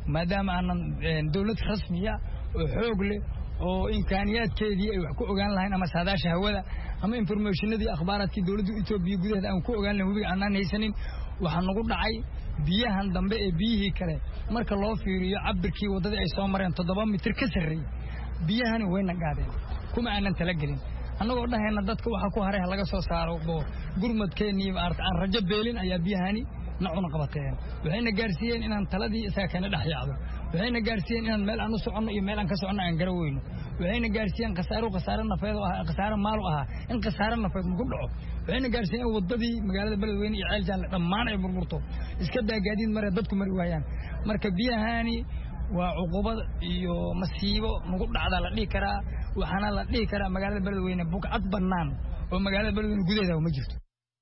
maadaama aanan dawlad rasmiya oo xoog leh oo imkaaniyaadkeedii ay wax ku ogaan lahayn ama saadaasha hawada ama informationadii akhbaaraadkii dawladda Itoobiya gudaheeda aan ku ogaan lahayn webiga aanan haysanin waxaa nagu dhacay biyahan dambe ee biyihii kale marka loo fiiriyo cabirkii wadadii ay soo mareen 7 mitir ka sarreeyay biyahani wayna gaadeen kuma aanan talagelin annagoo dhahayna dadka waxa ku haray laga soo saaro gurmadkeenii aan rajo beelin ayaa biyahani nacuna qabateen waxayna gaarsiiyeen inaan taladii isaga kana dhaxyaacdo waxayna gaarsiiyeen inaan meel aan u soconno iyo meel aan ka soconno aan garaweyno waxayna gaarsiiyeen khasaaro nafeed oo khasaaro maal ah in khasaaro nafeed ugu dhaco waxayna gaarsiiyeen wadadii magaalada Beledweyne iyo Ceel Jaalle dhammaan ay burburto iska daagaadiin mare dadku mari waayaan marka biyahani waa cuqubad iyo masiibo nagu dhacda la dhigi karaa waxaana la dhigi karaa magaalada Beledweyne buqcad bannaan oo magaalada Beledweyne gudaheeda ma jirto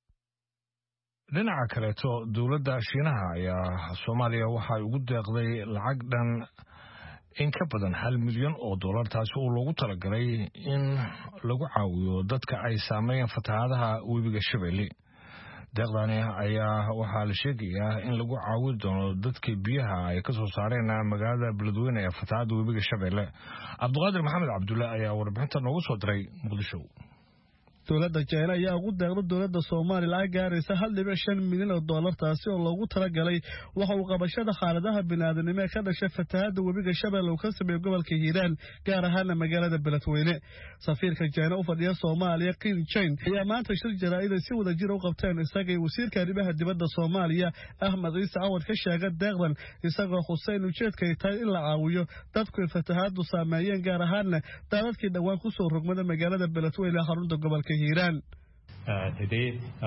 dhinaca kaleeto dawladda Shiinaha ayaa Soomaaliya waxay ugu deeqday lacag dhan in ka badan $1 milyan oo dollar taas oo loogu talagalay in lagu caawiyo dadka ay saameeyeen fatahaadaha webiga Shabeelle deeqdani ayaa waxaa la sheegayaa in lagu caawin doono dadka biyaha ay ka soo saareen magaalada Beledweyne ee fatahaada webiga Shabeelle Cabduqaadir Maxamed Cabdulle ayaa warbixinta noogu soo diray Muqdisho dawladda China ayaa ugu deeqday dawladda Soomaaliya lacag gaaraysa $1.5 milyan oo dollar taasi oo loogu talagalay waxa uu qabashada xaaladaha bini'aadanimo ee ka dhashay fatahaada webiga Shabeelle oo ka sameeyay gobolka Hiiraan gaar ahaan magaalada Beledweyne safiirka China u fadhiya Soomaaliya Qin Chen ayaa maanta shir jaraa'id si wada jir u qabteen isaga iyo wasiirka arrimaha dibadda Soomaaliya Ahmed Ciise Cawad ka sheegay deeqdan isagoo Hussein ujeedka ay tahay in la caawiyo dadku fatahaadu saameeyeen gaar ahaan dadkii dhawaan ku soo rogmada magaalada Beledweyne xarunta gobolka Iran. Today,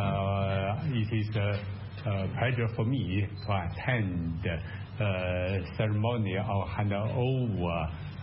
it is a pleasure for me to attend ceremony of handover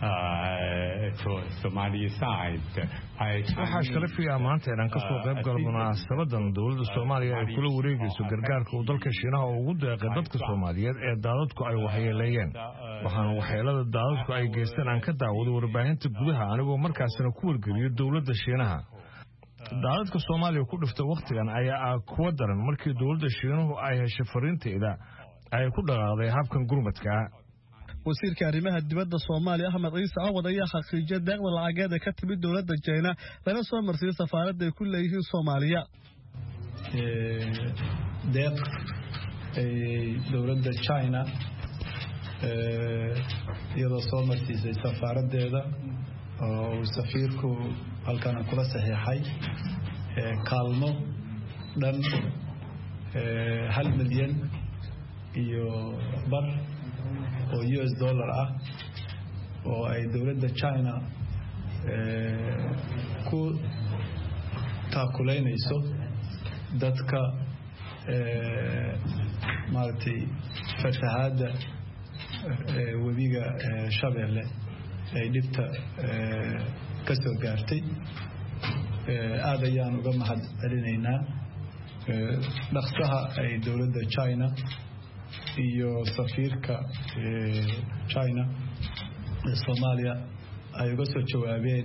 to Somali side. waxaa sharafiya maanta inaan ka soo qayb galo munaasabadan dawladda Soomaaliya ay kula wareegayso gargaarka uu dalka Shiinaha ugu deeqay dadka Soomaaliyeed ee daadadku ay waxyeeleeyeen waxaan waxyeelada daadadku ay geysteen aan ka daawado warbaahinta gudaha anigoo markaasina ku wargeliyo dawladda Shiinaha daadadka Soomaaliya ku dhiftay waqtigan ayaa kuwa daran markii dawladda Shiinahu ay heshay fariinteeda ay ku dhaqaaqday habkan gurmadka wasiirka arrimaha dibadda Soomaaliya Ahmed Ciise Cawad ayaa xaqiijiyay deeqda lacageed ee ka timid dawladda China lana soo marsiiyay safaaradda ay ku leeyihiin Soomaaliya deeq dawladda China iyadoo soo marsiisay safaaraddeeda oo safiirku halkan kula saxiixay kaalmo dhan $1 milyan iyo bar oo US dollar ah oo ay dawladda China ku taakuleynayso dadka maartay fatahaada webiga Shabeelle ay dhibta ka soo gaartay aad ayaan uga mahad celinaynaa dhaqsaha ay dawladda China iyo safiirka China ee Soomaaliya ay uga soo jawaabeen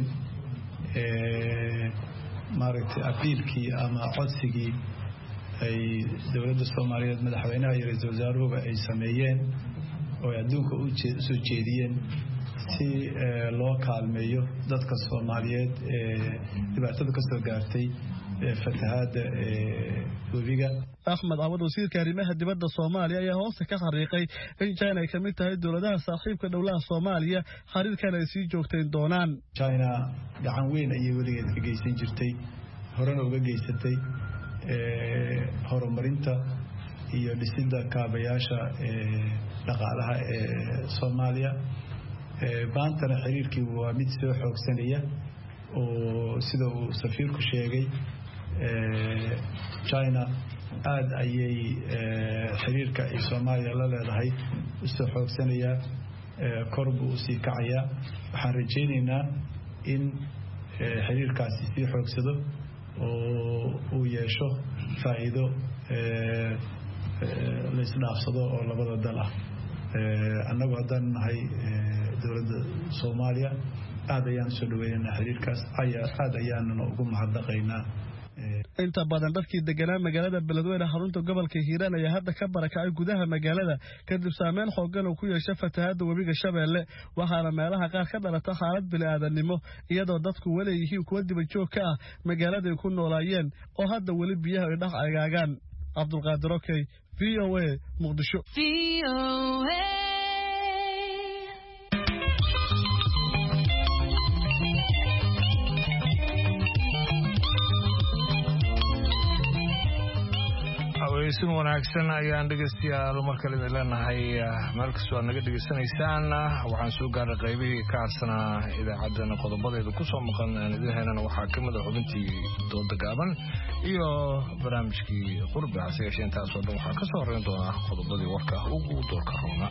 maaragtay apiilkii ama codsigii ay dawladda Soomaaliyeed madaxweynaha iyo ra'iisul wasaaruhu ay sameeyeen oo adduunka u soo jeediyeen si loo kaalmeeyo dadka Soomaaliyeed ee dhibaatada ka soo gaartay fatahaada webiga Ahmed Cawad wasiirka arrimaha dibadda Soomaaliya ayaa hoos ka xariiqay in China ay kamid tahay dawladaha saaxiibka dawladda Soomaaliya xiriirkan ay sii joogteen doonaan China gacan weyn ayay weligeed ka geysan jirtay horena uga geysatay horumarinta iyo dhisidda kaabayaasha dhaqaalaha ee Soomaaliya baantana xiriirkii waa mid soo xoogsanaya oo sida uu safiirku sheegay China aad ayay xiriirka ay Soomaaliya la leedahay soo xoogsanaya kor buu u sii kacaya waxaan rajaynaynaa in xiriirkaasi sii xoogsado oo uu yeesho faa'iido la isdhaafsado oo labada dal ah annagu haddaan nahay dawladda Soomaaliya aad ayaan soo dhaweynaynaa xiriirkaas aad ayaanuna ugu mahadnaqaynaa inta badan dadkii deganaa magaalada Beledweyne xarunta gobolka Hiiraan ayaa hadda ka barakacay gudaha magaalada kadib saameyn xooggan oo ku yeeshay fatahaadda webiga Shabeelle waxaana meelaha qaar ka dhalata xaalad bini'aadanimo iyadoo dadku wali yihiin kuwa dib joog ka ah magaalada ay ku noolaayeen oo hadda wali biyaha ay dhax agaagaan Cabdulqaadir Okey VOA Muqdisho waysin wanaagsan ayaan dhageystayaal markale idin leenahay meel kastoo aad naga dhegeysanaysaan waxaan soo gaaray qaybihii ka harsanaa idaacaddana qodobadeeda ku soo maqan idaheennana waxaa ka mid ah xubintii dooda gaaban iyo barnaamijkii qurbi hase yeeshee intaasoo dhan waxaa ka soo horreyn doona qodobadii warka ugu doorka roona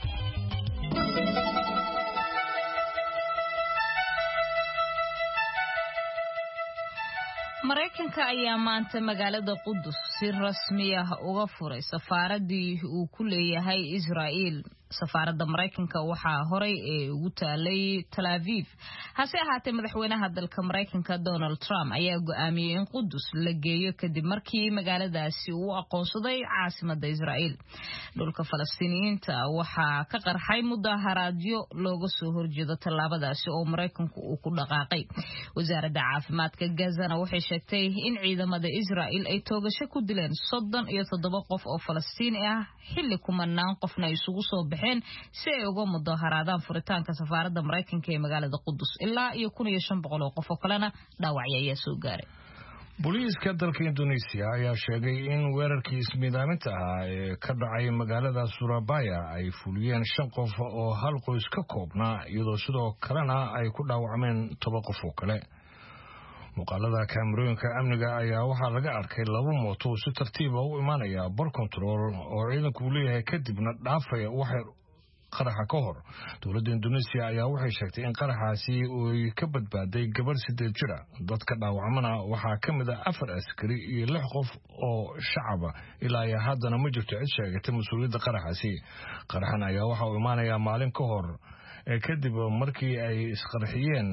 Mareykanka ayaa maanta magaalada Qudus si rasmi ah uga furay safaaradii uu ku leeyahay Israa'iil. Safaaradda Mareykanka waxaa horay ugu taalay Tel Aviv. Hase ahaatee madaxweynaha dalka Mareykanka Donald Trump ayaa go'aamiyay in Qudus la geeyo kadib markii magaaladaasi uu aqoonsaday caasimadda Israa'iil. Dhulka Falastiiniyiinta waxaa ka qarxay mudaharaadyo looga soo horjeedo tallaabadaasi oo Mareykanku uu ku dhaqaaqay. Wasaaradda caafimaadka Gaza waxay sheegtay in ciidamada Israa'iil ay toogasho ku dileen 37 qof oo Falastiini ah xilli kumanaan qofna isugu soo si ay uga mudaharaadaan furitaanka safaaradda Mareykanka ee magaalada Qudus ilaa iyo 1500 qof oo kalena dhaawacyo ayaa soo gaaray. Booliiska dalka Indonesia ayaa sheegay in weerarkii ismiidaaminta ah ee ka dhacay magaalada Surabaya ay fuliyeen 5 qof oo hal qoys ka koobnaa iyadoo sidoo kalena ay ku dhaawacmeen 10 qof oo kale. muuqaalada kaamirooyinka amniga ayaa waxaa laga arkay 2 mooto si tartiib ah u imaanaya bar control oo ciidanku leeyahay kadibna dhaafaya waxay qaraxa ka hor. Dowladda Indonesia ayaa waxay sheegtay in qaraxaasi uu ka badbaaday gabar 8 jir ah. Dadka dhaawacmana waxaa ka mid ah 4 askari iyo 6 qof oo shacab ah. Ilaa iyo haddana ma jirto cid sheegatay mas'uuliyadda qaraxaasi. Qaraxan ayaa waxa uu imaanaya maalin ka hor kadib markii ay isqarxiyeen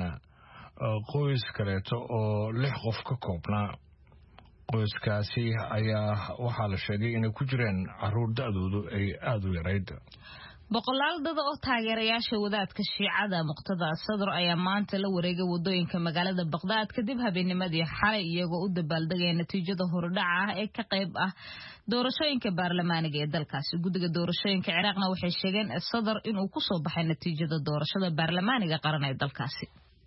qoys kaleeto oo 6 qof ka koobnaa. Qoyskaasi ayaa waxaa la sheegay inay ku jireen caruur da'doodu ay aad u yarayd. boqolaal dad oo taageerayaasha wadaadka Shiicada Muqtada Sadr ayaa maanta la wareegay wadooyinka magaalada Baghdad kadib habeennimadii xalay iyagoo u dabaaldegay natiijada hordhaca ah ee ka qayb ah doorashooyinka baarlamaaniga ee dalkaasi. Guddiga doorashooyinka Ciraaqna waxay sheegeen Sadr inuu ku soo baxay natiijada doorashada baarlamaaniga qaran ee dalkaasi.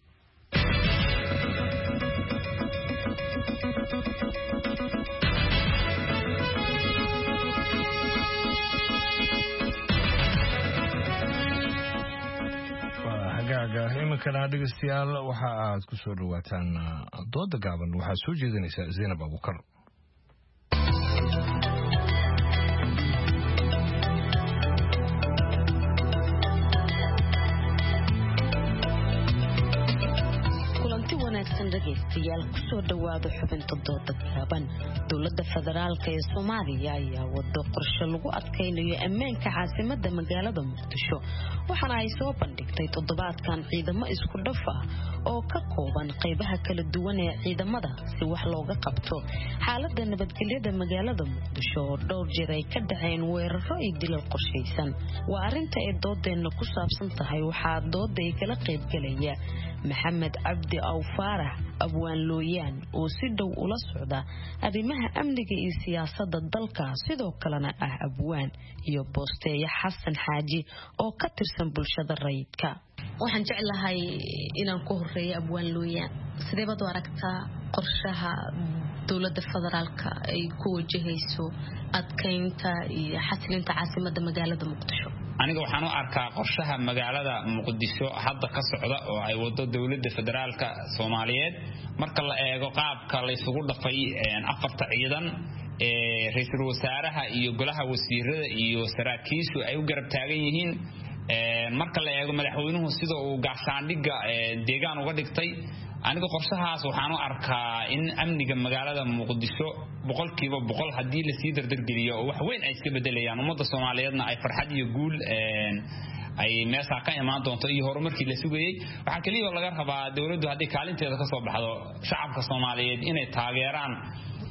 iminkana dhegeystayaal waxa aad ku soo dhawaataan dooda gaaban waxaa soo jeedinaysa Zainab Abukar. dhageystayaal kusoo dhawaada xubinta dooda gaaban. Dowladda federaalka ee Soomaaliya ayaa wado qorshe lagu adkeynayo ammaanka caasimadda magaalada Muqdisho waxaana ay soo bandhigtay toddobaadkan ciidamo isku dhaf ah oo ka kooban qaybaha kala duwan ee ciidamada si wax looga qabto xaaladda nabadgelyada magaalada Muqdisho oo dhowr jeer ay ka dhaceen weeraro iyo dilal qorsheysan. Waa arinta ay doodeena ku saabsan tahay waxaa dooday kala qayb galaya Maxamed Cabdi Awfaarax Abwaan Looyaan oo si dhow ula socda arrimaha amniga iyo siyaasadda dalka sidoo kalena ah abwaan iyo Boosteeye Xasan Xaaji oo ka tirsan bulshada rayidka. waxaan jeclahay inaan ku horeeyo Abwaan Looyaan sidee baad u aragtaa qorshaha dowladda federaalka ay ku wajahayso adkeynta iyo xasilinta caasimadda magaalada Muqdisho? aniga waxaan u arkaa qorshaha magaalada Muqdisho hadda ka socda oo ay wado dowladda federaalka Soomaaliyeed marka la eego qaabka la isugu dhafay afarta ciidan ra'iisul wasaaraha iyo golaha wasiirada iyo saraakiishu ay u garab taagan yihiin marka la eego madaxweynuhu sida uu gaashaandhiga deegaan uga dhigtay aniga qorshahaas waxaan u arkaa in amniga magaalada Muqdisho 100% hadii la sii dardargeliyo oo wax weyn ay iska bedelayaan ummadda Soomaaliyeedna ay farxad iyo guul ay meesha ka imaan doonto iyo horumarkii la sugayay waxa kaliya laga rabaa dawladdu hadii kaalinteeda ka soo baxdo shacabka Soomaaliyeed inay taageeraan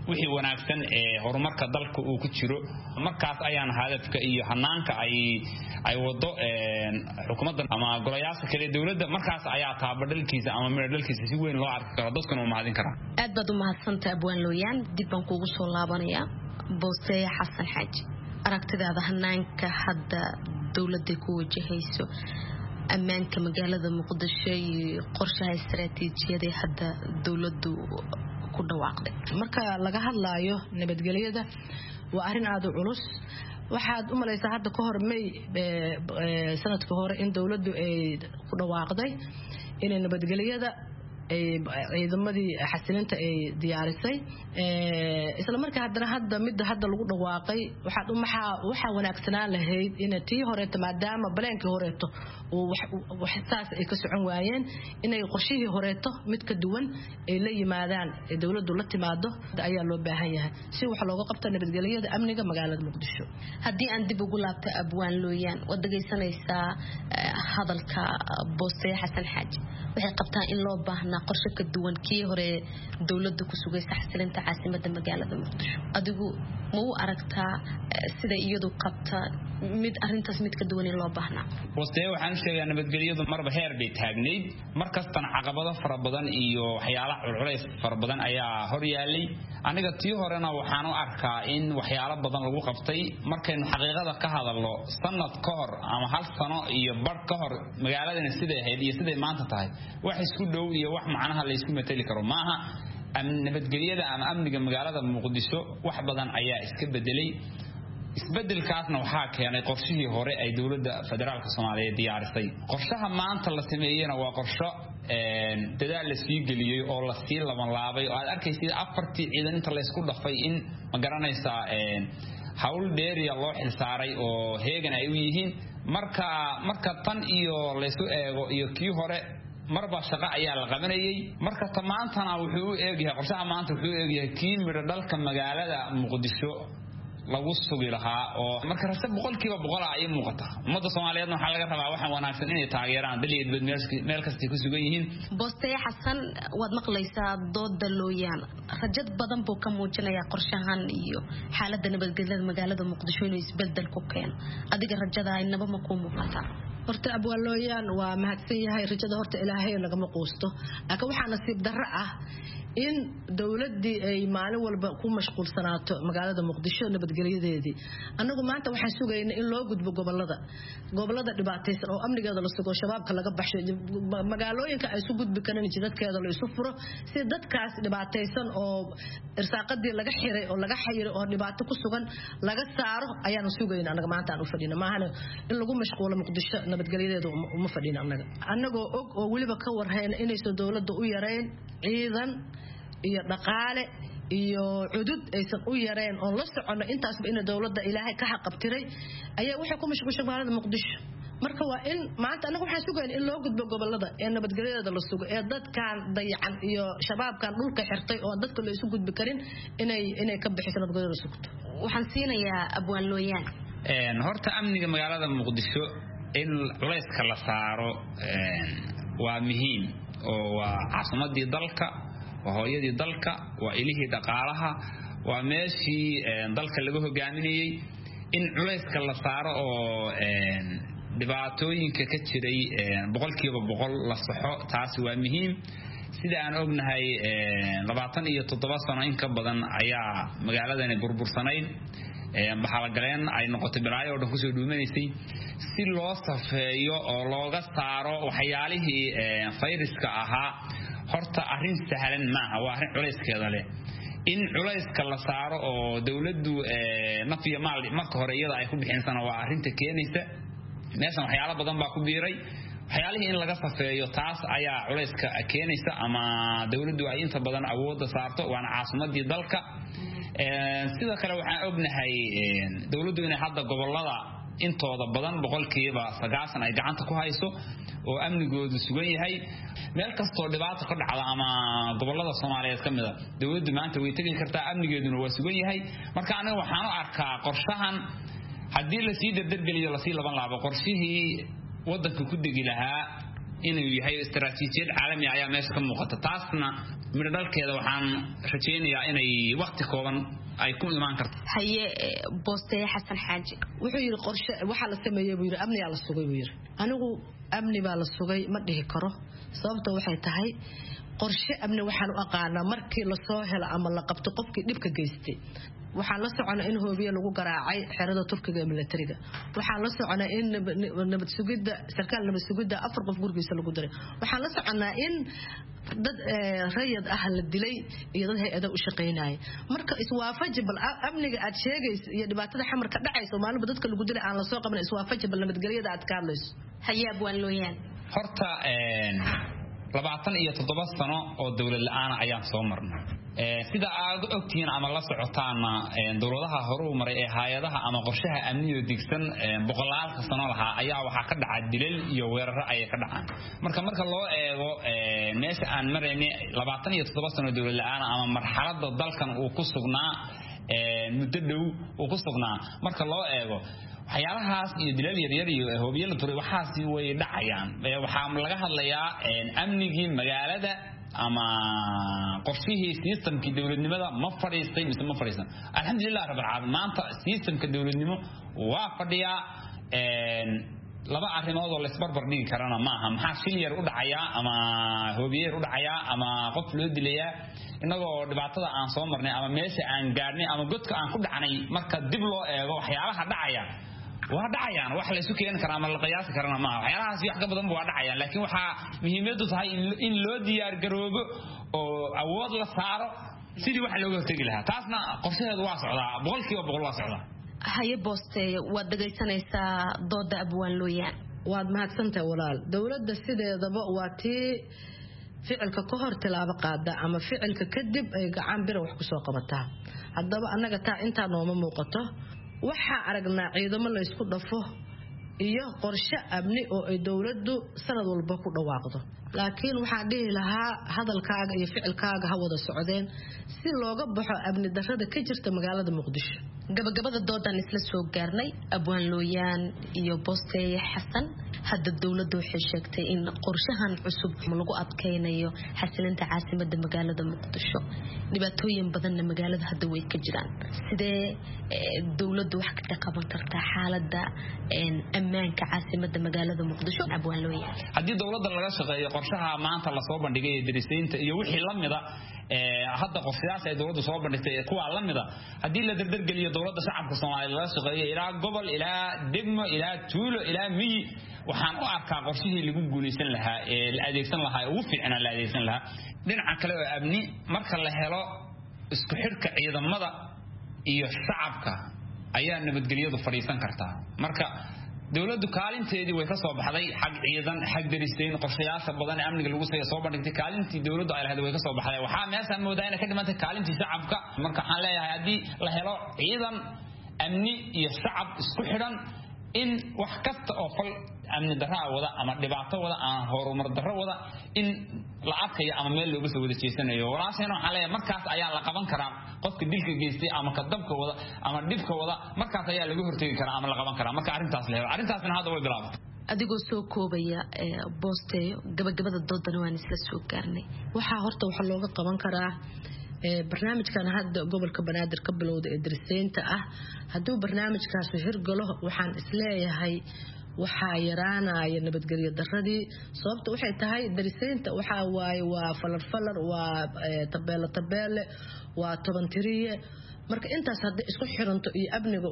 wixii wanaagsan ee horumarka dalka uu ku jiro markaas ayaan hadafka iyo hanaanka ay wado xukuumadda ama golayaasha kale dawladda markaas ayaa taabadalkiisa ama midhalkiisa si weyn loo arki karo dadkuna u mahadin karaan aad baad u mahadsantahay abwaan looyaan dib baan kuugu soo laabanayaa boose xasan xaaji aragtidaada hanaanka hadda dawladda ku wajahayso ammaanka magaalada muqdisho iyo qorshaha istaraatiijiyada hadda dawladdu ku dhawaaqday marka laga hadlaayo nabadgelyada waa arrin aad u culus waxaad u malaysaa hadda ka hor May sanadka hore in dawladdu ay ku dhawaaqday in nabadgelyada ciidamadii xasilinta ay diyaarisay isla markaa hadda midda lagu dhawaaqay waxa wanaagsanaan lahayd in tii horeeto maadaama balaankii horeeto wax saas ay ka socon waayeen inay qorshihii horeeto mid ka duwan ay la yimaadaan dawladdu la timaado ayaa loo baahan yahay si wax looga qabto nabadgelyada amniga magaalada Muqdisho haddii aan dib ugu laabto abwaan looyaan wad dhageysanaysaa hadalka boose xasan xaaji waxay qabtaan in loo baahnaa qorshe ka duwan kii hore dawladdu ku sugaysa xasilinta caasimadda magaalada Muqdisho adigu ma u aragtaa sida iyadu qabta mid arintaas mid ka duwan in loo baahnaa boose waxaan sheegaa nabadgelyadu marba heer bay taagneyd markastan caqabado fara badan iyo waxyaalaha culays fara badan ayaa hor yaalay aniga tii horena waxaan u arkaa in waxyaalo badan lagu qabtay markaynu xaqiiqada ka hadalno sanad ka hor ama hal sano iyo bar ka hor magaaladana siday ahayd iyo siday maanta tahay wax isku dhow iyo wax macnaha la isku matali karo maaha nabadgelyada ama amniga magaalada Muqdisho wax badan ayaa iska bedelay isbedelkaasna waxaa keenay qorshihii hore ay dawladda federaalka Soomaaliyeed diyaarisay qorshaha maanta la sameeyayna waa qorsho dadaal la sii geliyay oo la sii labanlaabay oo aad arkaysid afartii ciidan inta la isku dhafay in ma garanaysaa hawl dheeriya loo xilsaaray oo heegan ay u yihiin marka tan iyo la isu eego iyo kii hore marba shaqo ayaa la qabanayay marka tamaantana wuxuu u eegyahay qorshaha maanta wuxuu u eegyahay kii midho dhalka magaalada Muqdisho lagu sugi lahaa oo marka rasa 100% ay muuqata ummadda Soomaaliyeedna waxa laga rabaa waxaan wanaagsan inay taageeraan daliyeed meel kasta ku sugan yihiin boste xasan wad maqlaysaa dooda looyaan rajad badan buu ka muujinayaa qorshahan iyo xaaladda nabadgelyada magaalada Muqdisho inuu isbedel ku keeno adiga rajada inaba ma ku muuqata horta abwaan looyaan waa mahadsan yahay rajada horta ilaahay lagama quusto laakiin waxa nasiib darro ah in dawladii ay maalin walba ku mashquulsanaato magaalada Muqdisho nabadgelyadeedii anagu maanta waxaan sugaynaa in loo gudbo gobolada dhibaataysan oo amnigeeda la sugo shabaabka laga baxsho magaalooyinka ay isu gudbi karaan jidadkeeda la isu furo si dadkaas dhibaataysan oo irsaaqadii laga xiray oo laga xayiray oo dhibaato ku sugan laga saaro ayaan sugaynaa anaga maanta aan u fadhina maahan in lagu mashquulo Muqdisho nabadgelyadeeda uma fadhina anagoo og oo waliba ka warhayna inay soo dawladda u yareen ciidan iyo dhaqaale iyo cudud aysan u yareen oo la socono intaasba in dawladda ilaahay ka xaqabtiray ayaa waxa ku mashquulshay magaalada Muqdisho marka waa in maanta anagu waxaan sugaynaa in loo gudbo gobolada ee nabadgelyada la sugo ee dadkan dayacan iyo shabaabkan dhulka xirtay oo dadka la isu gudbi karin inay ka bixiso nabadgelyada sugto waxaan siinayaa abwaan looyaan horta amniga magaalada Muqdisho in culayska la saaro waa muhiim oo waa caasimadii dalka waa hooyadii dalka waa ilihii dhaqaalaha waa meeshii dalka lagu hogaaminayay in culayska la saaro oo dhibaatooyinka ka jiray 100% la saxo taasi waa muhiim sida aan ognahay 27 sano in ka badan ayaa magaaladani burbursanayd baxalagaleen ay noqotay bilaayo oo dhan ku soo dhuumaysay si loo safeeyo oo looga saaro waxyaalihii fayraska ahaa horta arrin sahlan maaha waa arrin culayskeeda leh in culayska la saaro oo dawladdu nafiya maal marka hore iyada ay ku bixinsana waa arrinta keenaysa meeshan waxyaalo badan baa ku biiray waxyaalihii in laga safeeyo taas ayaa culayska keenaysa ama dawladdu ay inta badan awoodda saarto waana caasimadii dalka sidoo kale waxaan ognahay dawladdu inay hadda gobolada intooda badan 90% ay gacanta ku hayso oo amnigoodu sugan yahay meel kastoo dhibaato ka dhacda ama gobolada Soomaaliyeed kamida dawladdu maanta way tagi kartaa amnigeeduna waa sugan yahay marka aniga waxaan u arkaa qorshahan hadii la sii dardargeliyo la sii laban laabo qorshihii wadanka ku degi lahaa inuu yahay istaraatiijiyad caalami ah ayaa meesha ka muuqata taasna midhalkeeda waxaan rajaynayaa inay waqti kooban ay ku imaan karto haye boostay xasan xaaji wuxuu yiri qorshe waxa la sameeyay buu yiri amni la sugay buu yiri anigu amni baa la sugay ma dhihi karo sababta waxay tahay qorshe amni waxaan u aqaanaa markii la soo helo ama la qabto qofkii dhibka geystay waxaan la soconaa in hoobiye lagu garaacay xerada Turkiga ee militariga waxaan la soconaa in nabad sugidda sarkaal nabad sugidda 4 qof gurigiisa lagu diray waxaan la soconaa in dad rayid ah la dilay iyo dad hay'ado u shaqeynay marka iswaafajibal amniga aad sheegayso iyo dhibaatada xamar ka dhacayso maalinba dadka lagu dilay aan la soo qaban iswaafajibal nabadgelyada aad ka hadlayso hayaab waan looyaan horta 27 sano oo dawlad la'aan ayaan soo marnay sida aad ogtiin ama la socotaan dawladaha hore u maray ee hay'adaha ama qorshaha amniga digsan boqolaalka sano laha ayaa waxa ka dhacay dilal iyo weeraro ay ka dhacaan marka loo eego meesha aan mareynay 27 sano dawlad la'aan ama marxaladda dalkan uu ku sugnaa muddo dhow uu ku sugnaa marka loo eego waxyaalahaas iyo dilal yar iyo hoobiye la turay waxaasi way dhacayaan waxaa laga hadlayaa amnigii magaalada ama qorshihii systemkii dawladnimada ma fadhiistay mise ma fadhiisan alxamdulillah rabbil caalamiin maanta systemka dawladnimo waa fadhiyaa laba arrimood oo la isbarbar dhigi karana maaha maxaa shil yar u dhacaya ama hoobiye yar u dhacaya ama qof loo dilaya inagoo dhibaatada aan soo marnay ama meesha aan gaarnay ama godka aan ku dhacnay marka dib loo eego waxyaalaha dhacaya waa dhacayaan wax la isu keen kara ama la qiyaasi karana maaha waxyaalahaas wax ka badan waa dhacayaan laakiin waxa muhiimadu tahay in loo diyaar garoobo oo awood la saaro sidii wax looga hortagi lahaa taasna qorshaheedu waa socdaa boqolkiiba boqol waa socdaa haye boostay waad dhagaysanaysaa dooda abwaan looyaan waad mahadsantahay walaal dawladda sideedaba waa tii ficilka ka hor tilaabo qaada ama ficilka kadib ay gacan bir wax ku soo qabataa haddaba annaga taa inta nooma muuqato waxa aragnaa ciidamo la isku dhafo iyo qorshe amni oo ay dawladdu sanad walba ku dhawaaqdo laakiin waxaan dhihi lahaa hadalkaaga iyo ficilkaaga ha wada socdeen si looga baxo amni darrada ka jirta magaalada Muqdisho gabagabada doodan isla soo gaarnay abwaan looyaan iyo boostay xasan hadda dawladdu waxay sheegtay in qorshahan cusub lagu adkeynayo xasilinta caasimadda magaalada Muqdisho dhibaatooyin badan magaalada hadda way ka jiraan sidee dawladdu wax ka qaban kartaa xaaladda ammaanka caasimadda magaalada Muqdisho abwaan looyaan haddii dawladda laga shaqeeyo qorshaha maanta la soo bandhigay darisaynta iyo wixii la mid ah hadda qorshayaasha ay dawladdu soo bandhigtay kuwa la mid ah haddii la dardargeliyo dawladda shacabka Soomaaliyeed laga shaqeeyo ilaa gobol ilaa degmo ilaa tuulo ilaa miyi waxaan u arkaa qorshihii lagu guuleysan lahaa ee la adeegsan lahaa ugu fiicnaa la adeegsan lahaa dhinaca kale oo amni marka la helo isku xidhka ciidamada iyo shacabka ayaa nabadgelyadu fadhiisan kartaa marka dawladdu kaalinteedii way ka soo baxday xag ciidan xag darisayn qorshayaasha badan ee amniga lagu soo bandhigtay kaalintii dawladdu ay lahayd way ka soo baxday waxa meesha moodaa inay ka dhimantay kaalintii shacabka marka waxaan leeyahay haddii la helo ciidan amni iyo shacab isku xidhan in wax kasta oo fal amni darro wada ama dhibaato wada ama horumar darro wada in la arkayo ama meel looga soo wada jeesanayo walaashayna waxa leeyahay markaas ayaa la qaban karaa qofka dilka geystay ama ka dabka wada ama dhibka wada markaas ayaa laga hortagi karaa ama la qaban karaa marka arrintaas la helo arrintaasna hadda way bilaabatay adigoo soo koobaya boosteeyo gabagabada doodana waan isla soo gaarnay waxa horta waxa looga qaban karaa barnaamijkan hadda gobolka Banaadir ka bilowday ee darisaynta ah hadduu barnaamijkaas hirgalo waxaan isleeyahay waxa yaraanaya nabadgelyo darradii sababta waxay tahay darisaynta waxa waaye waa falar waa tabeele waa tobantiriye marka intaas hadda isku xiranto iyo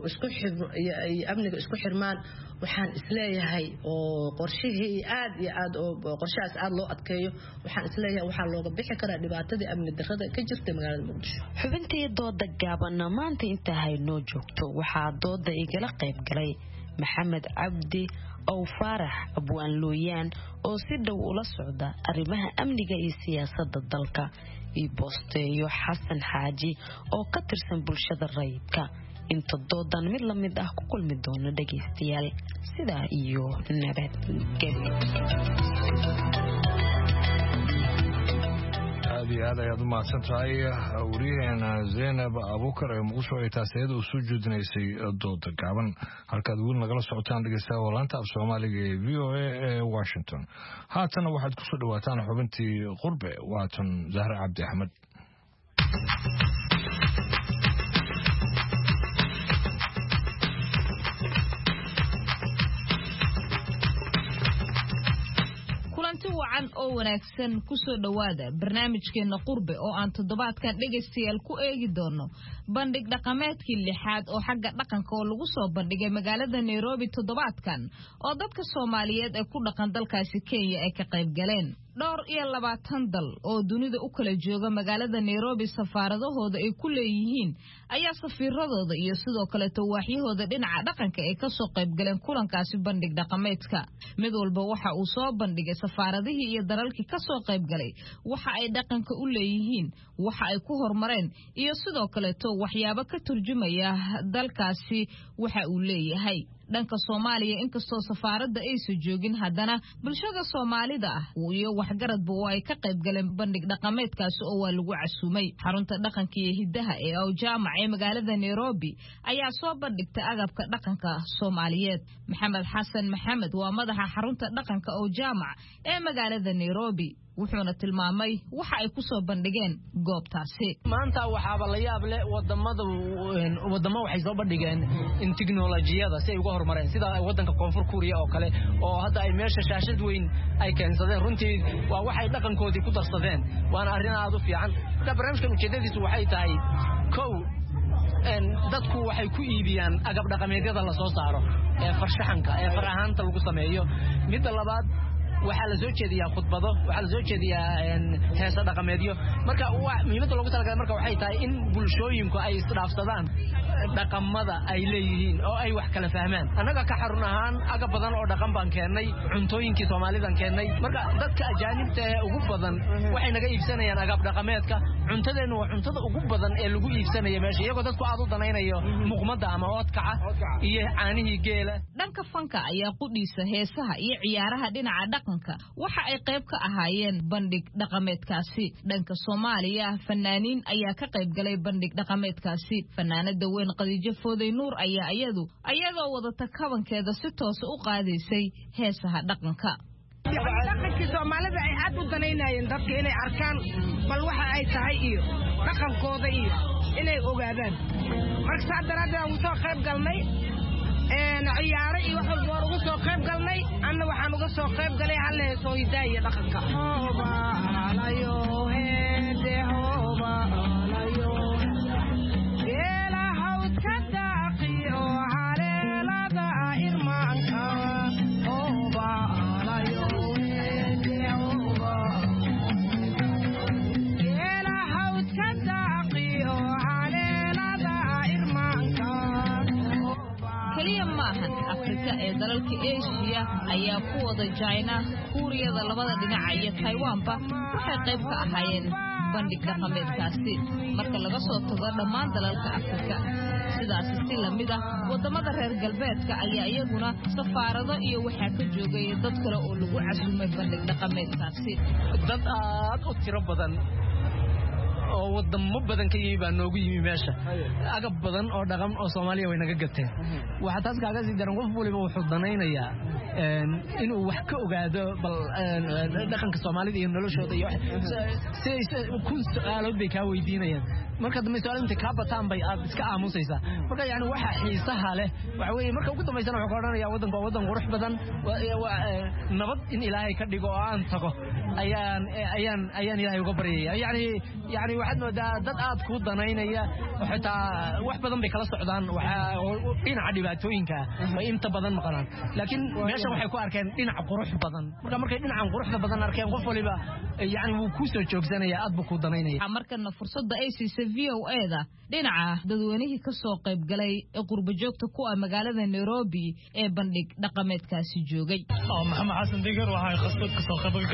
amniga isku xirmaan waxaan isleeyahay oo qorshihii aad iyo aad oo qorshahaas aad loo adkeeyo waxaan isleeyahay waxa looga bixi karaa dhibaatadii amni darrada ka jirtay magaalada Muqdisho xubintii dooda gaaban maanta inta hayno joogto waxaa dooda igala qayb galay maxamed cabdi oo Faarax abwaan looyaan oo si dhow ula socda arrimaha amniga iyo siyaasadda dalka iyo boosteeyo xasan xaaji oo ka tirsan bulshada rayidka inta doodan mid la mid ah ku kulmi doona dhageystayaal sidaa iyo nabadgelyo aad iyo aad ayaad u mahadsan tahay wariyaheena Zainab Abuukar ee muqdisho ay taasiyada u soo jeedinaysay dooda gaaban halkaad weli nagala socotaan dhegeystayaal walaanta af Soomaaliga ee VOA ee Washington haatan waxaad ku soo dhawaataan xubintii qurbe waatan Zahra Cabdi Axmed wacan oo wanaagsan ku soo dhawaada barnaamijkeena qurbe oo aan toddobaadkan dhageystayaal ku eegi doono bandhig dhaqameedkii lixaad oo xagga dhaqanka oo lagu soo bandhigay magaalada Nairobi toddobaadkan oo dadka Soomaaliyeed ee ku dhaqan dalkaasi Kenya ay ka qayb galeen dhowr iyo 20 dal oo dunida u kala jooga magaalada Nairobi safaaradahooda ay ku leeyihiin ayaa safiiradooda iyo sidoo kale tawaaxyahooda dhinaca dhaqanka ay ka soo qayb galeen kulankaasi bandhig dhaqameedka mid walba waxa uu soo bandhigay safaaradihii iyo dalalkii ka soo qayb galay waxa ay dhaqanka u leeyihiin waxa ay ku hormareen iyo sidoo kale waxyaabo ka turjumaya dalkaasi waxa uu leeyahay dhanka Soomaaliya inkastoo safaaradda ay soo joogin haddana bulshada Soomaalida ah iyo waxgaradba oo ay ka qayb galeen bandhig dhaqameedkaas oo waa lagu casuumay xarunta dhaqanka iyo hidaha ee Jaamac ee magaalada Nairobi ayaa soo bandhigtay agabka dhaqanka Soomaaliyeed Maxamed Xasan Maxamed waa madaxa xarunta dhaqanka oo Jaamac ee magaalada Nairobi wuxuuna tilmaamay waxa ay ku soo bandhigeen goobtaasi maanta waxaaba la yaab leh wadamo waxay soo bandhigeen in tiknoolajiyada si ay uga hormareen sida wadanka Koonfur Korea oo kale oo hadda ay meesha shaashad weyn ay keensadeen runtii waa waxay dhaqankoodii ku darsadeen waana arrin aad u fiican barnaamijkan ujeedadiisu waxay tahay dadku waxay ku iibiyaan agab dhaqameedyada la soo saaro ee farshaxanka ee farahaanta lagu sameeyo midda labaad waxa la soo jeediyaa khudbado waxa la soo jeediyaa heesa dhaqameedyo marka muhiimadda loogu talagalay marka waxay tahay in bulshooyinku ay isdhaafsadaan dhaqamada ay leeyihiin oo ay wax kala fahmaan anaga ka xarun ahaan aga badan oo dhaqan baan keenay cuntooyinkii Soomaalidan keenay marka dadka ajaanibta ee ugu badan waxay naga iibsanayaan agab dhaqameedka cuntadeenu waa cuntada ugu badan ee lagu iibsanayo meesha iyagoo dadku aad u danaynayo muqmada ama oodkaca iyo caanihii geela dhanka fanka ayaa qudhiisa heesaha iyo ciyaaraha dhinaca dhaqanka waxa ay qayb ka ahaayeen bandhig dhaqameedkaasi dhanka Soomaaliya fanaaniin ayaa ka qayb galay bandhig dhaqameedkaasi fanaanada weyn Khadiija Fooday Nuur ayaa ayadoo wadata kabankeeda si toos u qaadaysay heesaha dhaqanka dhaqankii Soomaalida ay aad u danaynayeen dadka inay arkaan bal waxa ay tahay iyo dhaqankooda iyo inay ogaadaan marka saadaraad aan soo qayb galnay ciyaaro iyo wax walba ugu soo qayb galnay anna waxaan uga soo qayb galay hal heesoo hidaha iyo dhaqanka ee dalalka Asia ayaa ku wada China Kuuriyada labada dhinac iyo Taiwan-ba waxay qayb ka ahaayeen bandhig dhaqameedkaasi marka laga soo tago dhammaan dalalka Afrika sidaas si lamid ah wadamada reer galbeedka ayaa iyaguna safaarado iyo waxa ka joogay dad kale oo lagu casuumay bandhig dhaqameedkaasi dad aad u tiro badan oo wadamo badan ka yimid noogu yimid meesha agab badan oo dhaqan oo Soomaaliya way naga gateen waxa taas kaaga sii daran qof waliba wuxuu danaynayaa inuu wax ka ogaado bal dhaqanka Soomaalida iyo noloshooda iyo si ku su'aalo bay ka weydiinayaan marka dambe su'aalinta ka bataan bay aad iska aamusaysaa marka yaani waxa xiisaha leh waxa weeye marka ugu dambeysana wuxuu qoranayaa wadanka wadan qurux badan nabad in Ilaahay ka dhigo oo aan tago ayaan Ilaahay uga baryaya yaani waxaad moodaa dad aad ku danaynaya xitaa wax badan bay kala socdaan waxa dhinaca dhibaatooyinka ay inta badan maqlaan laakiin meesha waxay ku arkeen dhinac qurux badan markay dhinacan quruxda badan arkeen qof waliba yaani wuu ku soo joogsanaya aad buu ku danaynaya markana fursadda ay siisay VOA-da dhinaca dadweynihii ka soo qayb galay ee qurbo joogta ku ah magaalada Nairobi ee bandhig dhaqameedkaasi joogay Maxamed Xasan Digar waxay khasbad ka soo qayb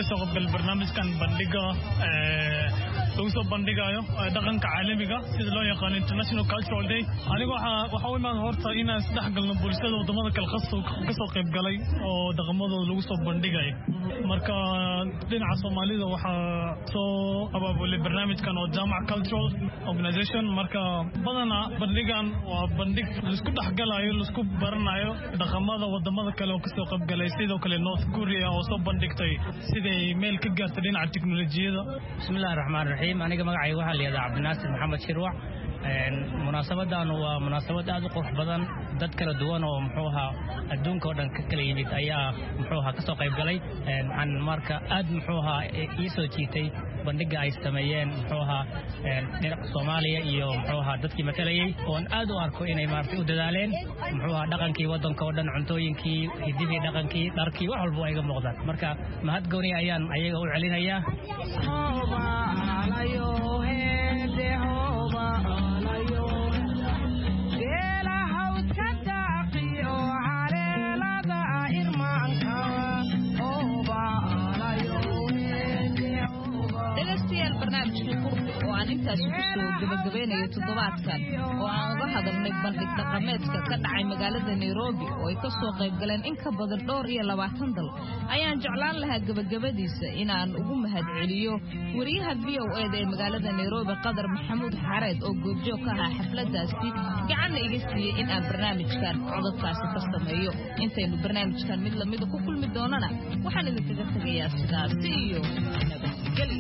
barnaamijkan bandhiga lagu soo bandhigayo dhaqanka caalamiga sida loo yaqaan International Cultural Day aniga waxa u imaan horta inaan saddex galno bulshada wadamada kala ka soo qayb galay oo dhaqamadooda lagu soo bandhigay marka dhinaca Soomaalida waxa soo abaabulay barnaamijkan oo Jaamac Cultural Organization marka badana bandhigan waa bandhig isku dhaxgalayo isku baranayo dhaqamada wadamada kale oo ka soo qayb galay sidoo kale North Korea oo soo bandhigtay siday meel ka gaartay dhinaca tiknoolajiyada bismillaahir rahmaanir rahiim aniga magacayga waxa la yiraahdaa Cabdinaasir Maxamed Shirwac munaasabadan waa munaasabad aad u qurux badan dad kala duwan oo muxuu ahaa adduunka oo dhan ka kala yimid ayaa muxuu ahaa ka soo qayb galay aan marka aad muxuu ahaa ii soo jiitay bandhiga ay sameeyeen muxuu ahaa dhinaca Soomaaliya iyo muxuu ahaa dadkii matalayay oo aad u arko inay maartay u dadaaleen muxuu ahaa dhaqankii wadanka oo dhan cuntooyinkii hididii dhaqankii dharkii wax walba ay ga muuqdaan marka mahad gooni ayaan ayaga u celinayaa intaas ku soo gabagabeynayo toddobaadkan oo aan uga hadalnay bandhig dhaqameedka ka dhacay magaalada Nairobi oo ay ka soo qayb galeen in ka badan 22 dal ayaan jeclaan lahaa gabagabadiisa inaan ugu mahad celiyo wariyaha VOA ee magaalada Nairobi Qadar Maxamuud Xareed oo goobjoog ka ahaa xafladaasi gacan iga siiyay in aan barnaamijkan codadkaasi ka sameeyo intaynu barnaamijkan mid la mid ku kulmi doonana waxaan idinkaga tagayaa sidaas iyo nabadgelyo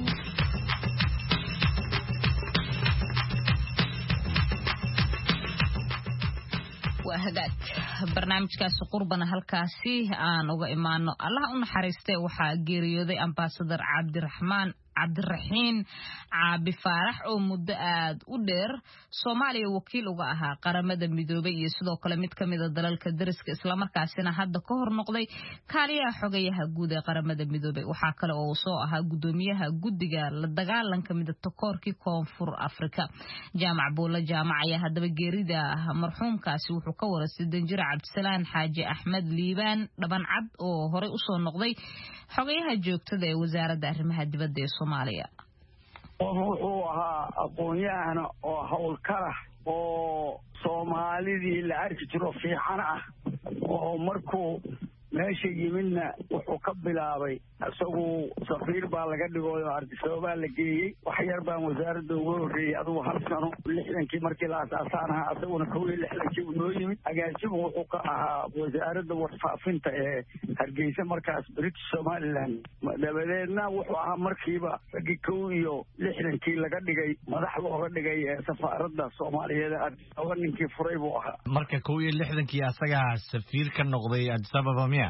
hagaag barnaamijkaasi qurbana halkaasi aan uga imaano Allah u naxariistay waxa geeriyooday ambassador Cabdiraxiin Caabi Faarax oo muddo aad u dheer Soomaaliya wakiil uga ahaa qaramada midoobay iyo sidoo kale mid kamid ah dalalka dariska isla markaasina hadda ka hor noqday kaaliyaha xogayaha guud ee qaramada midoobay waxa kale oo soo ahaa gudoomiyaha guddiga la dagaalanka midabta koorkii Koonfur Afrika Jaamac Buula Jaamac ayaa hadaba geerida marxuumkaasi wuxuu ka warasay Danjir Cabdisalaan Xaaji Axmed Liibaan Dhabancad oo hore u soo noqday xogayaha joogtada ee wasaaradda arrimaha dibadda ee Soomaaliya wuxuu ahaa aqoon-yahan oo hawlkara oo Soomaalidii la arki jiro fiican ah oo markuu meesha yimidna wuxuu ka bilaabay isagu safiir baa laga dhigay oo Addis Ababa la geeyay wax yar baan wasaaradda ugu horeeyay adigu hal sano 60kii markii la aasaasay asaguna 60kii uu noo yimid agaasimu wuxuu ka ahaa wasaaradda warfaafinta ee Hargeysa markaas British Somaliland dabadeedna wuxuu ahaa markiiba 60kii laga dhigay madax looga dhigay safaaradda Soomaaliyeed Addis Ababa ninkii furay buu ahaa marka 60kii asaga safiir ka noqday Addis Ababa miya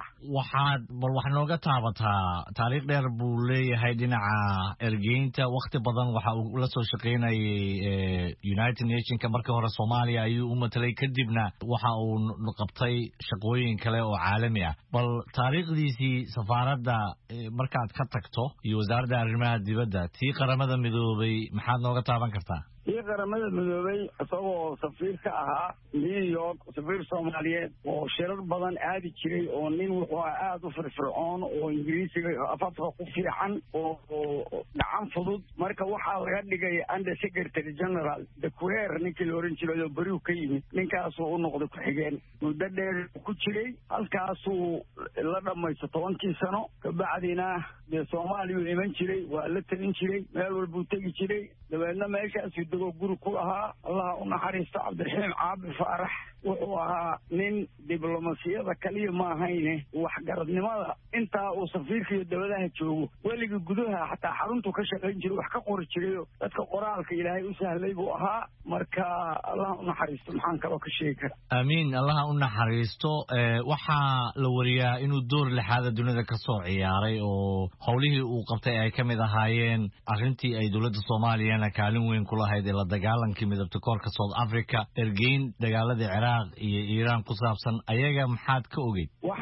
wax nooga taariikh dheer buu leeyahay dhinaca ergeynta waqti badan waxa uu la soo shaqeynayay United Nations markii hore Soomaaliya ayuu u matalay kadibna waxa uu qabtay shaqooyin kale oo caalami ah bal taariikhdiisii safaaradda markaad ka tagto iyo wasaaradda arrimaha dibadda tii qaramada midoobay maxaad nooga taaban kartaa iyo qaramada midoobay isagoo safiir ka ahaa New York safiir Soomaaliyeed oo shirar badan aadi jiray oo nin wuxuu aad u firfircoon oo Ingiriisiga afafka ku fiican oo gacan fudud marka waxa laga dhigay Under Secretary General de Queer ninkii oran jiray oo bariu ka yimid ninkaas oo u noqday ku xigeen muddo dheer ku jiray halkaas uu la dhamaysto 10 sano ka bacdina Soomaaliya iman jiray waa la talin jiray meel walba tagi jiray dabeedna meeshaas guri ku ahaa Allah u naxariisto Cabdiraxiin Caabi Faarax wuxuu ahaa nin diblomaasiyada kaliya ma ahayne wax garadnimada inta uu safiirka iyo dawladaha joogo waliga gudaha xataa xaruntu ka shaqeyn jiray wax ka qori jiray dadka qoraalka Ilaahay u sahlay buu ahaa marka Allah u naxariisto maxaan kale ka sheegi karaa amiin Allah u naxariisto waxa la wariyaa inuu door lixaad dunida ka soo ciyaaray oo howlihii uu qabtay ay kamid ahaayeen arrintii ay dawladda Soomaaliya kaalin weyn ku lahayd la dagaalankii midabta koorka South Africa ergeyn dagaaladii Iraq iyo Iran ku saabsan ayaga maxaad ka ogeyd waxa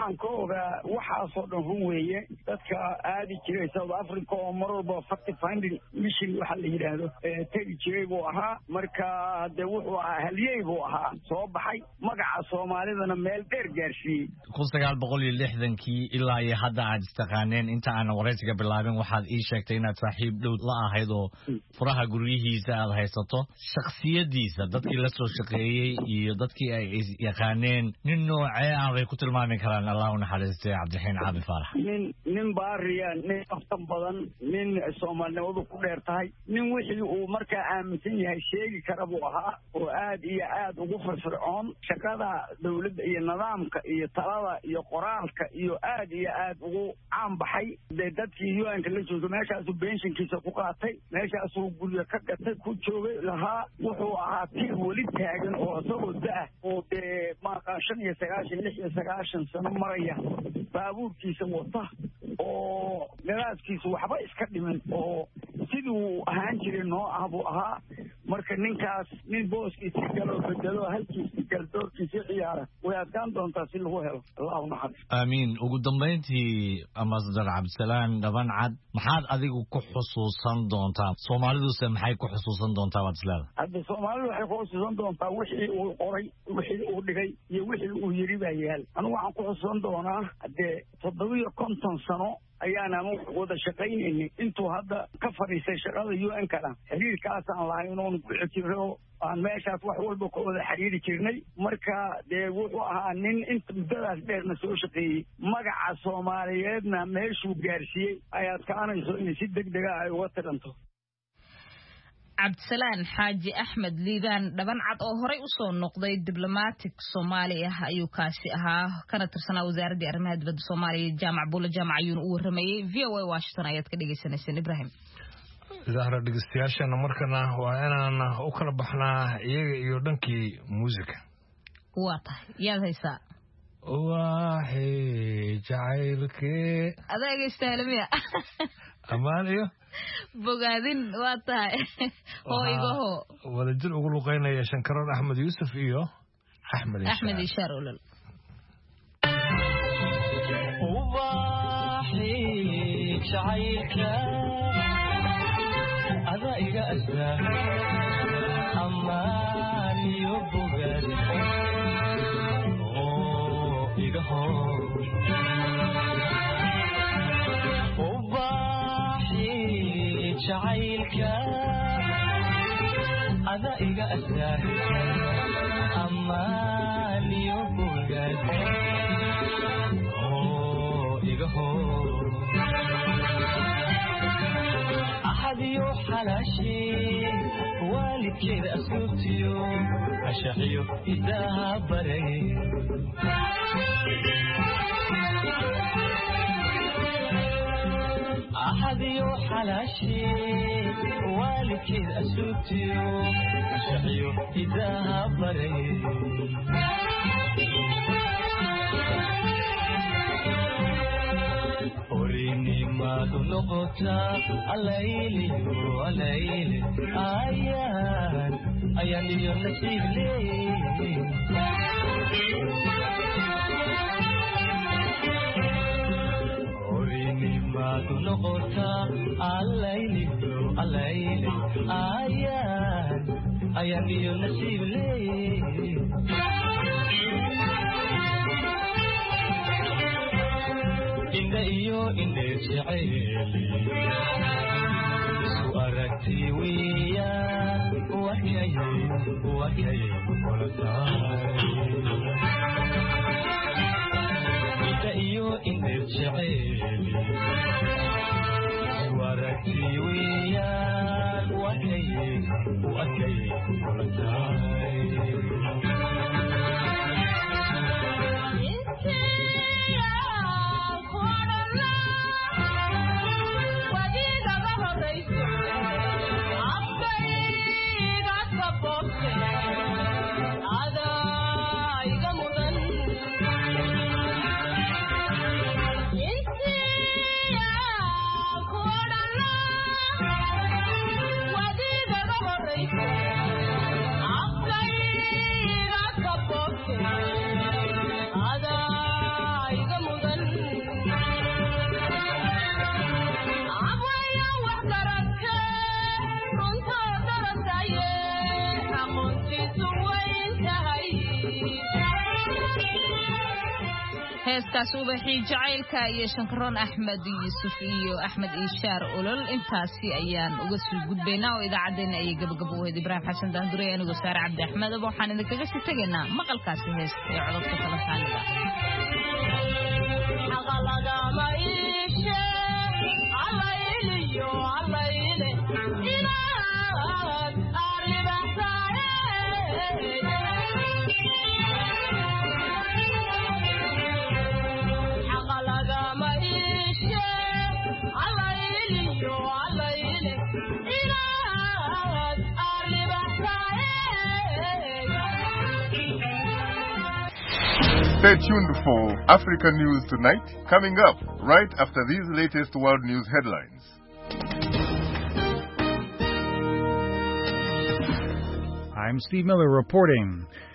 waxaan ka ogaa waxaasoo dhan run weeye dadka aadi jiray South Africa oo mar walba fact finding mission waxa la yiraahdo tagi jiray buu ahaa marka de wuxuu ahaa haliyey buu ahaa soo baxay magaca Soomaalidana meel dheer gaarsiiyay 1960kii ilaa iyo hadda aad istaqaaneen inta aan wareysiga bilaabin waxaad ii sheegtay inaad saaxiib dhow la ahayd oo furaha gurigiisa aad haysato shakhsiyadiisa dadkii la soo shaqeeyay iyo dadkii ay yaqaaneen nin noocee ah bay ku tilmaami karaan Allah u naxariistay Cabdiraxiin Caabi Faarax nin baariya nin aftan badan nin Soomaalnimadu ku dheer tahay nin wixii uu markaa aaminsan yahay sheegi kara buu ahaa oo aad iyo aad ugu firfircoon shaqada dawladda iyo nidaamka iyo talada iyo qoraalka iyo aad ugu caan baxay dadkii UN-ka la joogo meeshaas uu pensionkiisa ku qaatay meeshaas uu guriga ka gatay ku joogay lahaa wuxuu ahaa tii weli taagan oo asagoo daa oo maaqa 96 sano maraya baabuurkiisa wata oo garaadkiisa waxba iska dhiman oo siduu ahaan jiray noo ah buu ahaa marka ninkaas nin booskiisa galo bedelo halkiisa galdoorkiisa ciyaara way adkaan doontaa si lagu helo Allahu naxariis amiin ugu dambeyntii Ambassador Cabdisalaan Dhabancad maxaad adigu ku xusuusan doontaa Soomaalidu maxay ku xusuusan doontaa waad isleedahay hadda Soomaalidu waxay ku xusuusan doontaa wixii uu qoray wixii uu dhigay iyo wixii uu yiri baa yaal anigu waxaan ku xusuusan doonaa hadde 750 sano ayaana wada shaqaynayay intuu hadda ka fadhiisay shaqada UN-kana xiriirkaas aan lahayn inuu ku xiriiro aan meeshaas wax walba ku wada xiriiri jirnay marka wuxuu ahaa nin inta muddadaas dheerna soo shaqeeyay magaca Soomaaliyeedna meeshuu gaarsiiyay ayaad kaanayso in si degdeg ah ay uga tiranto Cabdisalaan Xaaji Axmed Liibaan Dhabancad oo horey u soo noqday diblomatic Soomaali ah ayuu kaasi ahaa kana tirsanaa wasaaradda arrimaha dibadda Soomaaliya Jaamac Buula Jaamac ayuu u waramayay VOA Washington ayaad ka dhageysanayseen Ibrahim Zahra dhegeystayaashana markana waa inaan u kala baxnaa iyaga iyo dhankii muusika waa tahay yaad haysaa waaxee jacaylkee adeega istaalamiya amaan iyo bogaadin waa tahay hooygaho wadajir ugu luqeynaya Shankaroon Axmed Yuusuf iyo Axmed Ishaar Olol waaxee jacaylkee ada iga asbaa amaan iyo bogaadin oo iga hor ubaaxii jacaylka ada iga asbaa amaan iyo bogaadin oo iga hor أحديو حلاشي والدكيد أسلوبتيو أشحيو إذاها بري أحديو حلاشي والدكيد أسلوبتيو أشحيو إذاها بري أريني ما تنقطع الليل والليل أيان اليوم نسيب لي أريني ما تنقطع الليل والليل أيان اليوم نسيب لي iyo indheer jacayli isu aragti weeyaan wakay kula tahay inta iyo indheer jacayli isu aragti weeyaan wakay kula tahay Ada heeskaas ubaxii jacaylka iyo shankaroon axmed yuusuf iyo axmed iishaar olol intaasi ayaan uga soo gudbaynaa oo idaacaddeenna ayay gabagabo u ahayd ibraahim xasan daandurey anigoo saare cabdi axmed waxaan idinkaga sii tegaynaa maqalkaasi heesta ee codadka kala taaliga Stay tuned for Africa News Tonight, coming up right after these latest world news headlines. I'm Steve Miller reporting.